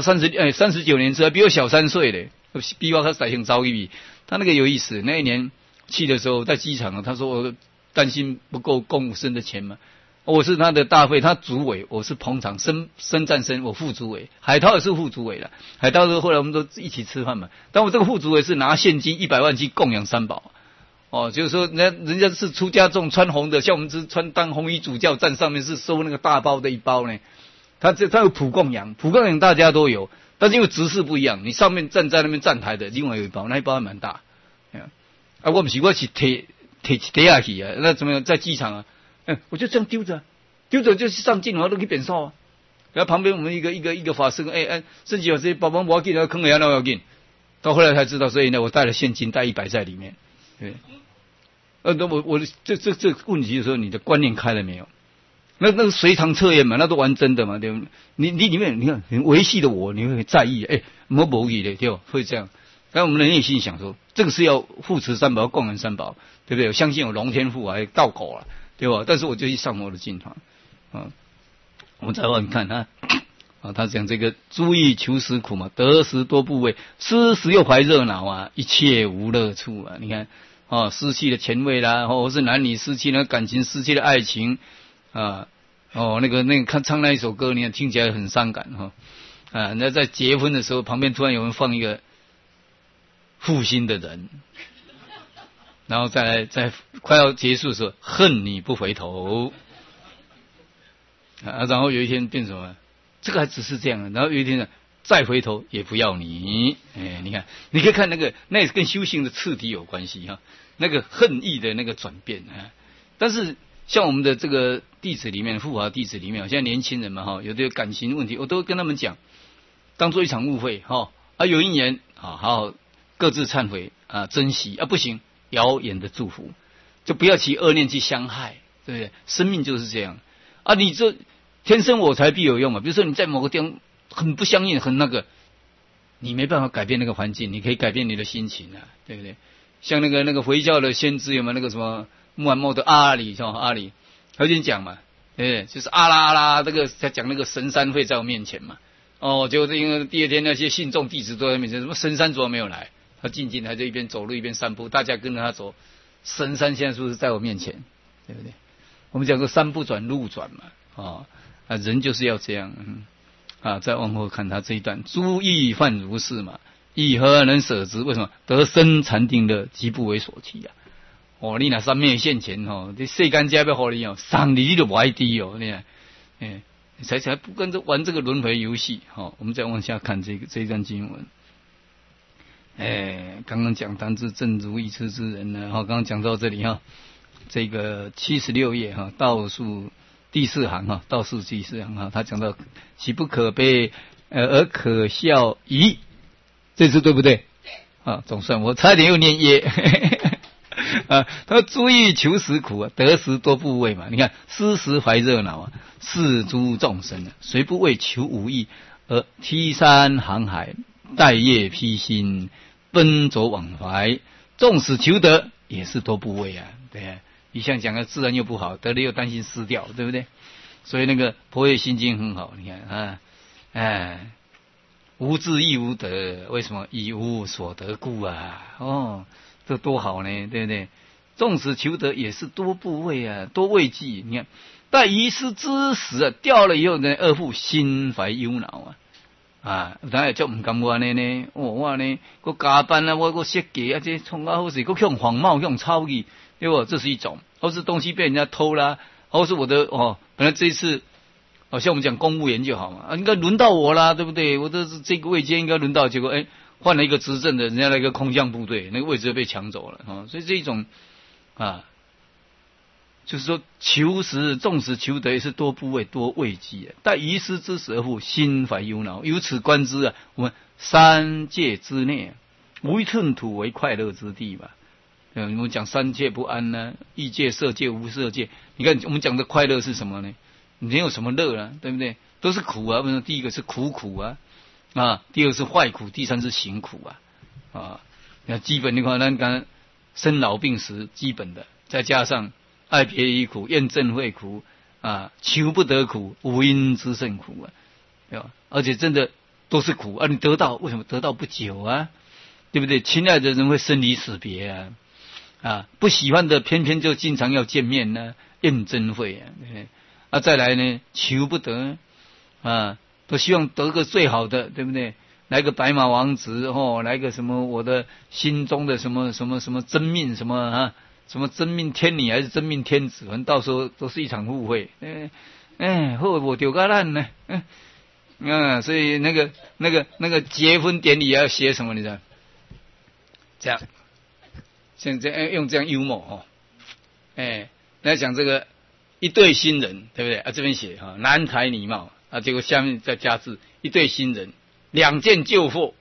39年之后比我小3岁嘞，比我他改成遭遇。他那个有意思，那一年去的时候在机场他说我担心不够供武生的钱嘛，我是他的大会，他主委，我是捧场升战生，我副主委，海涛也是副主委了，海涛后来我们都一起吃饭嘛，但我这个副主委是拿现金100万去供养三宝。就是说人家是出家众穿红的，像我们是穿当红衣主教站上面是收那个大包的一包呢。他有普供养大家都有，但是因为执事不一样，你上面站在那边站台的，另外有一包，那一包还蛮大。我不是我去提下去啊，那怎么样在机场啊？我就这样丢着就是上镜，我都可以扁扫啊。然后旁边我们一个法师，圣吉法师宝宝不要紧，然后坑了那要紧。到后来才知道，所以呢，我带了现金，带100在里面，对。那我这问题的时候，你的观念开了没有？那个随堂测验嘛，那都玩真的嘛，对不对？你里面你看维系的我，你会在意，没意的，对吧？会这样。但我们的内心想说，这个是要护持三宝、供养三宝，对不对？我相信有龙天父还道口了，对吧？但是我就去上我的净土我们再往看他讲这个诸欲求实苦嘛，得时多部位，失时又怀热恼啊，一切无乐处啊，你看。失去了前卫啦，或是男女失去了感情，失去了爱情那个唱那一首歌，你看听起来很伤感人家在结婚的时候，旁边突然有人放一个负心的人，然后在快要结束的时候，恨你不回头然后有一天变什么？这个还只是这样，然后有一天呢，再回头也不要你，你看，你可以看那也是跟修行的次第有关系那个恨意的那个转变但是像我们的这个弟子里面，护法弟子里面，现在年轻人嘛有的感情问题，我都跟他们讲，当做一场误会有因缘好好各自忏悔珍惜不行，遥远的祝福，就不要起恶念去伤害，对不对？生命就是这样你这天生我材必有用比如说你在某个地方很不相应，很那个，你没办法改变那个环境，你可以改变你的心情对不对？像那个回教的先知有没有那个什么穆罕默德阿里是吧？阿里他就讲嘛，对不对？就是阿拉这个在讲那个神山会在我面前嘛。结果因为第二天那些信众弟子都在面前，什么神山主要没有来，他静静他就一边走路一边散步，大家跟着他走，神山现在是不是在我面前？对不对？我们讲说山不转路转嘛，人就是要这样。再往后看他这一段，诸欲犯如是嘛，以何能舍之？为什么得生禅定乐，即不为所期你那三昧现前这世间家要好你上你就不爱低你看，才不跟着玩这个轮回游戏我们再往下看这一段经文。刚刚讲当知正如意痴之人呢，刚刚讲到这里这个76页倒数第4行倒数第4行他讲到岂不可悲而可笑矣？这次对不对？总算我差点又念耶他说诸欲求实苦得时多部位嘛，你看失时怀热恼是诸众生谁不为求无益而梯山航海，带业披心，奔走往怀，纵使求得也是多部位对一向讲的自然又不好，得了又担心失掉，对不对？所以那个婆耶心经很好，你看无智亦无得，为什么？以无所得故这多好呢，对不对？纵使求得也是多部位多畏惧。你看待遗失之时掉了以后呢，恶妇心怀忧恼当然就唔甘愿的呢。我呢，我加班我设计这创好事，我用黄帽用抄去，对不？这是一种，或是东西被人家偷啦或是我的本来这一次像我们讲公务员就好嘛，应该轮到我啦，对不对？我的这个位阶应该轮到，结果换了一个执政的，人家那个空降部队，那个位置被抢走了所以这一种就是说纵使求得是多部位多位机但遗失之时而复心怀忧恼。由此观之我们三界之内无一寸土为快乐之地吧。我们讲三界不安呢，异界、色界、无色界。你看我们讲的快乐是什么呢？没有什么乐啊，对不对？都是苦啊。为什么？第一个是苦第二个是坏苦，第三是行苦那基本你看，咱刚生老病死基本的，再加上爱别离苦、厌憎会苦求不得苦、无因之甚苦对吧？而且真的都是苦你得到为什么得到不久对不对？亲爱的人会生离死别不喜欢的偏偏就经常要见面厌憎会对不对？再来呢，求不得都希望得个最好的，对不对？来个白马王子来个什么我的心中的什么什么什么真命什么什么真命天女还是真命天子，反正到时候都是一场误会。后我丢个烂呢所以那个结婚典礼要写什么？你知道？这样，现在用这样幽默来讲这个一对新人，对不对这边写男才女貌结果下面再加字一对新人两件旧货，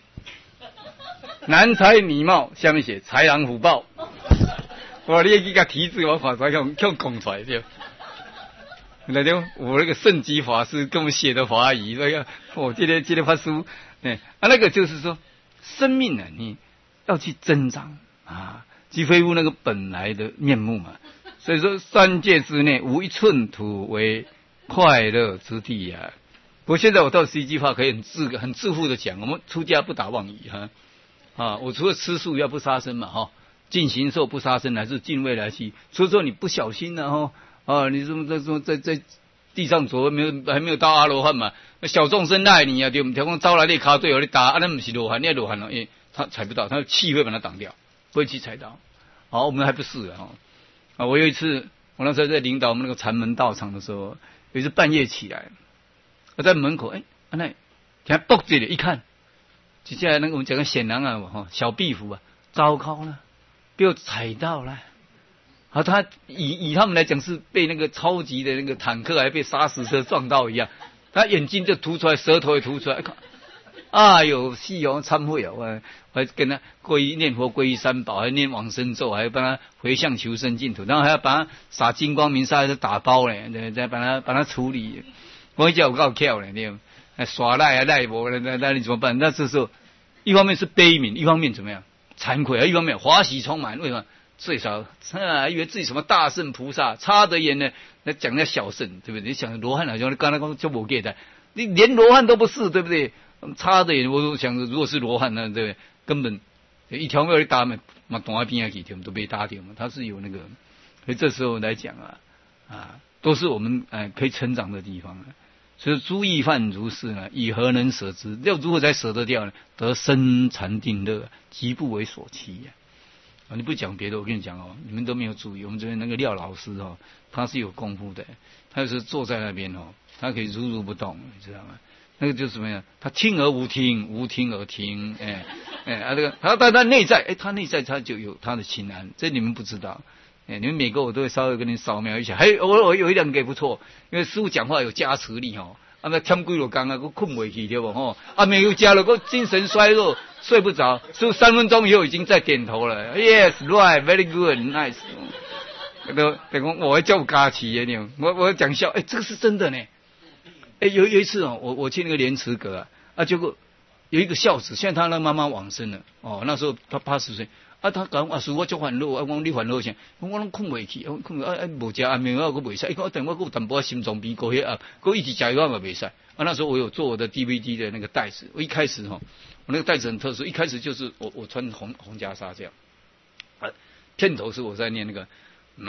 男才女貌，下面写豺狼虎豹。你这个题字我看出来用讲出来对。那就我那个圣极法师跟我们写的华语那个这个法师那个就是说生命你要去增长去恢复那个本来的面目嘛。所以说三界之内无一寸土为快乐之地不过现在我倒是一句话可以很自负的讲，我们出家不打妄语我除了吃素要不杀生嘛尽行受不杀生，乃是尽未来期。所以说你不小心你这么在地上走还没有到阿罗汉嘛？那小众生赖你对不对？讲招来你卡队你打那不是罗汉，你罗汉了他踩不到，他的气会把它挡掉，不会去踩到。我们还不是我有一次我那时候在领导我们那个禅门道场的时候，有一次半夜起来，我在门口那听爆这里一看，接下来那个我们讲个显然小壁虎糟糕了，被我踩到了。他以他们来讲是被那个超级的那个坦克还被砂石车撞到一样，他眼睛就凸出来，舌头也凸出来，戏忏悔我还跟他念佛皈依三宝，还念往生咒，还帮他回向求生净土，然后还要把他撒金光明砂打包再把他处理。我一叫我告跳对，耍赖我那你怎么办？那这时候一方面是悲悯，一方面怎么样惭愧一方面欢喜充满。为什么？最少以为自己什么大圣菩萨，差得远呢，来讲那小圣，对不对？你想罗汉好像你刚才讲就没给的，你连罗汉都不是，对不对？差得远，我想如果是罗汉呢，对不对？根本一条没有打嘛挡在边上去，都被打掉嘛。他是有那个，所以这时候来讲都是我们可以成长的地方所以诸意犯如是呢，以何能舍之？要如何才舍得掉呢？得生禅定乐，即不为所欺你不讲别的，我跟你讲你们都没有注意，我们这边那个廖老师他是有功夫的，他就是坐在那边他可以如不动，你知道吗？那个就是什么呀？他听而无听，无听而听，这个他内在，他内在他就有他的清安，这你们不知道。你们每个我都会稍微跟你扫描一下。还有我有一两个也不错，因为师父讲话有加持力那添几落工我困不去对不没有加了，我精神衰弱，睡不着，师父3分钟以后已经在点头了。Yes, right, very good, nice。等我叫我加持我讲笑，这个是真的呢。有一次我去那个莲池阁结果有一个孝子，现在他那妈妈往生了那时候他80岁他讲师父我足烦恼我讲你烦恼啥？我拢困不去，困无食安眠药我袂使，等我有淡薄心脏病高血压，我一直食药嘛袂使那时候我有做我的 DVD 的那个袋子，我一开始我那个袋子很特殊，一开始就是我穿红袈裟这样片头是我在念那个南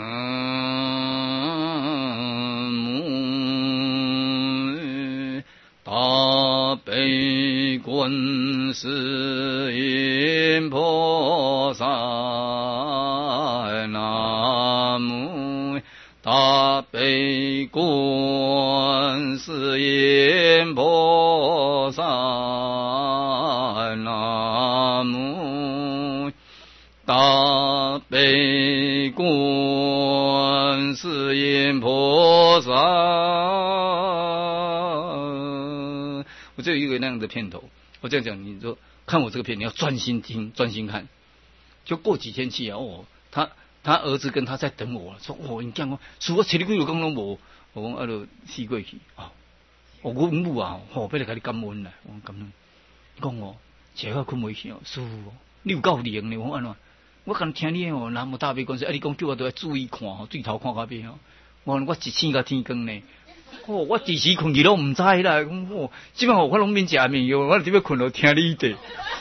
无大悲观世音菩萨，南无大大悲观世音菩萨，南无大悲观世音菩萨。我这有一个那样的片头，我这样讲，你说看我这个片，你要专心听，专心看。就过几天去啊，他儿子跟他在等我，说你讲我，除了前几个讲拢无，我讲啊就死过去啊。我母啊，要来甲你感恩啦，我感恩。讲食到困袂去舒服你有够灵呢，我安怎？我刚听你南无大悲观世，你讲叫我都要注意看对头看到尾我一醒到天光呢。我第时困去都唔知啦，讲基本上我拢免食面药，我点要困到听你的？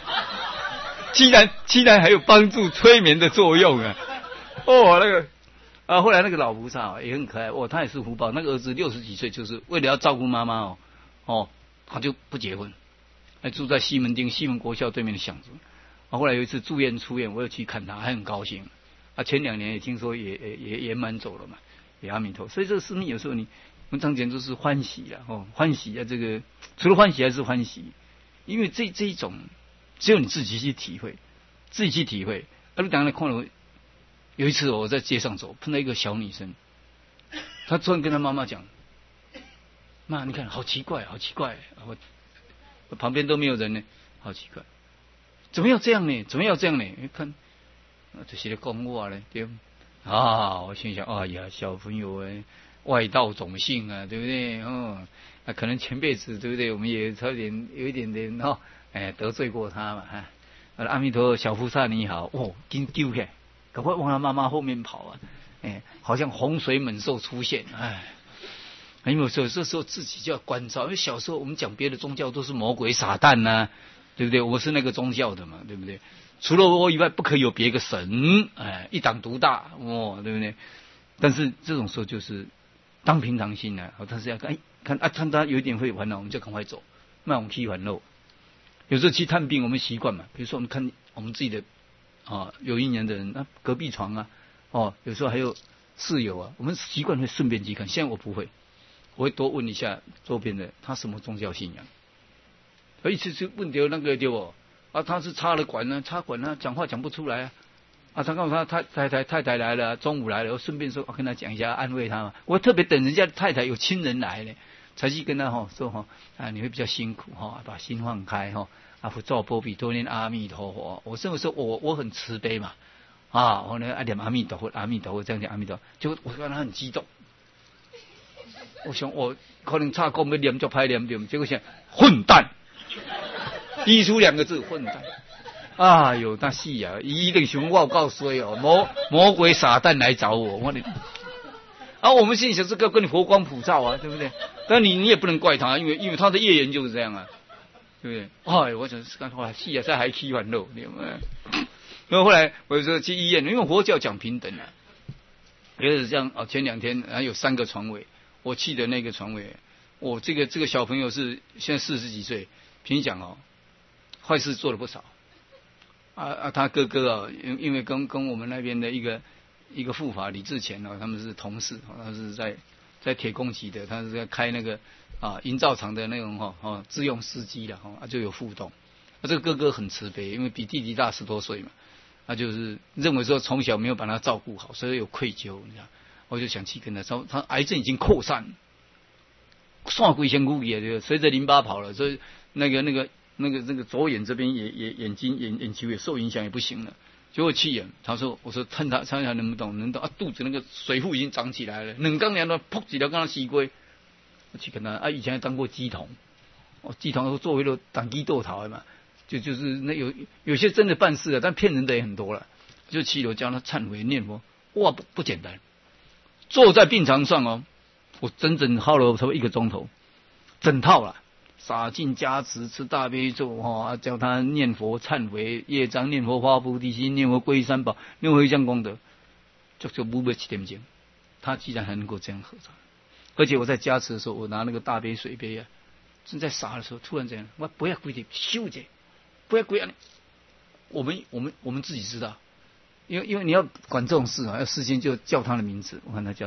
竟然还有帮助催眠的作用啊！那个后来那个老菩萨也很可爱他也是福报。那个儿子60几岁，就是为了要照顾妈妈他就不结婚，还住在西门国校对面的巷子。后来有一次出院，我有去看他，还很高兴。前2年也听说也蛮走了嘛，也阿弥陀。所以这个生命有时候我们常讲就是欢喜啊，欢喜啊，这个除了欢喜还是欢喜，因为这一种。只有你自己去体会，你当然看了。有一次我在街上走，碰到一个小女生，她突然跟她妈妈讲：“妈，你看，好奇怪。我旁边都没有人呢，好奇怪，怎么要这样呢？看，这是在讲我呢，对我心想：哎呀，小朋友外道种姓啊，对不对？可能前辈子对不对？我们也有一点点得罪过他嘛阿弥陀小菩萨你好，紧救起来，赶快往他妈妈后面跑好像洪水猛兽出现，因为这时候自己就要关照，因为小时候我们讲别的宗教都是魔鬼撒旦呐，对不对？我是那个宗教的嘛，对不对？除了我以外，不可以有别个神，一党独大，对不对？但是这种时候就是当平常心他是要看他有一点会烦恼，我们就赶快走，慢往起烦恼。有时候去探病，我们习惯嘛，比如说我们看我们自己的有一年的人，隔壁床有时候还有室友我们习惯会顺便去看。现在我不会，我会多问一下周边的他什么宗教信仰。一次就问到那个对不？他是插了管呢，插管呢，讲话讲不出来他告诉他太太来了，中午来了，我顺便说跟他讲一下，安慰他嘛。我特别等人家太太有亲人来呢。才去跟他说你会比较辛苦把心放开佛照波比多念阿弥陀佛。我这么说我很慈悲嘛我呢念阿弥陀佛这样讲阿弥陀佛，结果我看他很激动，我想我可能差讲要念就拍念对，结果想混蛋，逼出2个字混蛋。哎呦那是一定想我告衰魔鬼撒旦来找我我们心里想这个跟你佛光普照对不对？但你也不能怪他，因为他的业缘就是这样对不对？我想哇，是这还起烦恼，然后后来我就说去医院，因为佛教讲平等也是这样前2天还有3个床位，我去的那个床位，这个小朋友是现在40几岁，平时讲坏事做了不少他哥哥因为跟我们那边的一个护法李志前他们是同事，他是在铁公级的，他是在开那个营造厂的那种自用司机的就有互动。这个哥哥很慈悲，因为比弟弟大10多岁嘛，就是认为说从小没有把他照顾好，所以有愧疚，你知道？我就想去跟他说，他癌症已经扩散，算鬼仙姑也随着淋巴跑了，所以那个左眼这边也眼球也受影响，也不行了。结果去眼，我说趁他能不懂肚子那个水腹已经长起来了，2缸2的噗几条跟他西龟，我去跟他以前还当过鸡童，鸡童作为了党鸡斗桃嘛，就是那有些真的办事但骗人的也很多了，就去了教他忏悔念佛，不简单，坐在病床上我整整耗了差不多1个钟头，整套了。洒尽加持，吃大悲咒教他念佛忏悔业障，念佛发菩提心，念佛皈依三宝，念佛一项功德，就不被7点钟。他既然还能够这样合掌，而且我在加持的时候，我拿那个大杯水杯正在洒的时候，突然这样，我不要跪地修着，不要跪啊！我们自己知道，因为你要管这种事要事先就叫他的名字，我看他叫什么，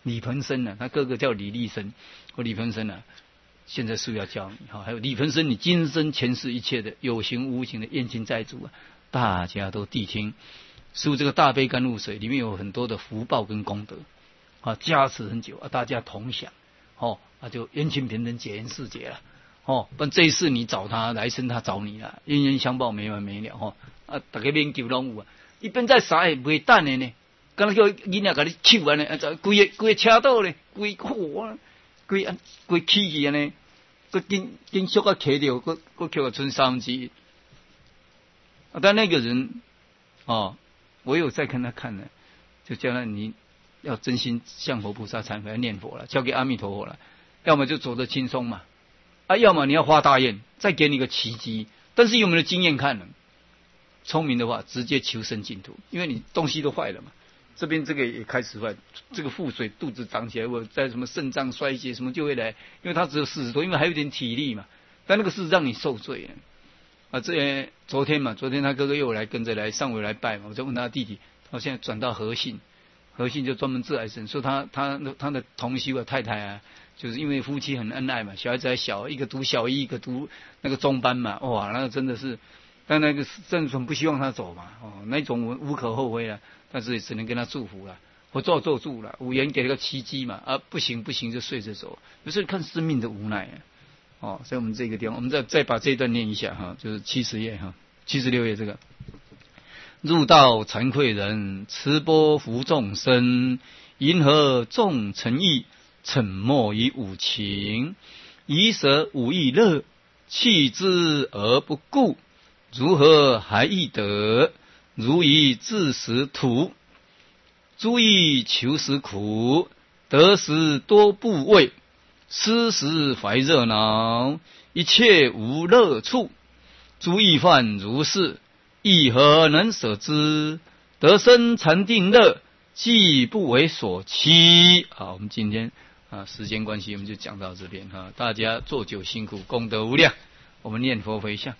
李盆生啊，他哥哥叫李立生或李盆生啊，现在书要教你哈，还有李盆生，你今生前世一切的有形无形的冤亲债主啊，大家都谛听。书这个大悲甘露水里面有很多的福报跟功德啊，加持很久啊，大家同享就冤亲平等解冤释结了不然这一世你找他，来生他找你了，冤冤相报没完没了大家免求拢有啊，一边在啥也袂等的呢，刚才叫囡仔给你抽完呢，规个车道呢，规起去呢，紧缩啊骑掉，搁扣个剩1/3但那个人我有在跟他看呢，就叫他你要真心向佛菩萨忏悔，念佛了，交给阿弥陀佛了，要么就走得轻松嘛，要么你要发大愿，再给你个奇迹。但是有没有经验看呢？聪明的话，直接求生净土，因为你东西都坏了嘛。这边这个也开始坏，这个腹水肚子长起来，或者在什么肾脏衰竭什么就会来，因为他只有40多，因为还有点体力嘛。但那个是让你受罪昨天他哥哥又来跟着来上回来拜嘛，我就问他弟弟，他现在转到和信就专门自来生，说他的同修太太就是因为夫妻很恩爱嘛，小孩子还小，一个读小一，一个读那个中班嘛，哇，那个真的是，但那个政府不希望他走嘛，那种无可厚非了，但是也只能跟他祝福了，我做住了，五元给了个奇迹嘛，不行就睡着走，就是看生命的无奈所以我们这个地方，我们再把这一段念一下就是70页76页这个。入道惭愧人，持钵服众生，迎合众诚意，沉默于五情，以舍五欲乐，弃之而不顾，如何还易得？如以自食土，诸意求食苦，得时多怖畏，失时怀热恼，一切无乐处。诸意犯如是，亦何能舍之？得生禅定乐，既不为所欺。好，我们今天时间关系，我们就讲到这边大家做久辛苦，功德无量。我们念佛回向。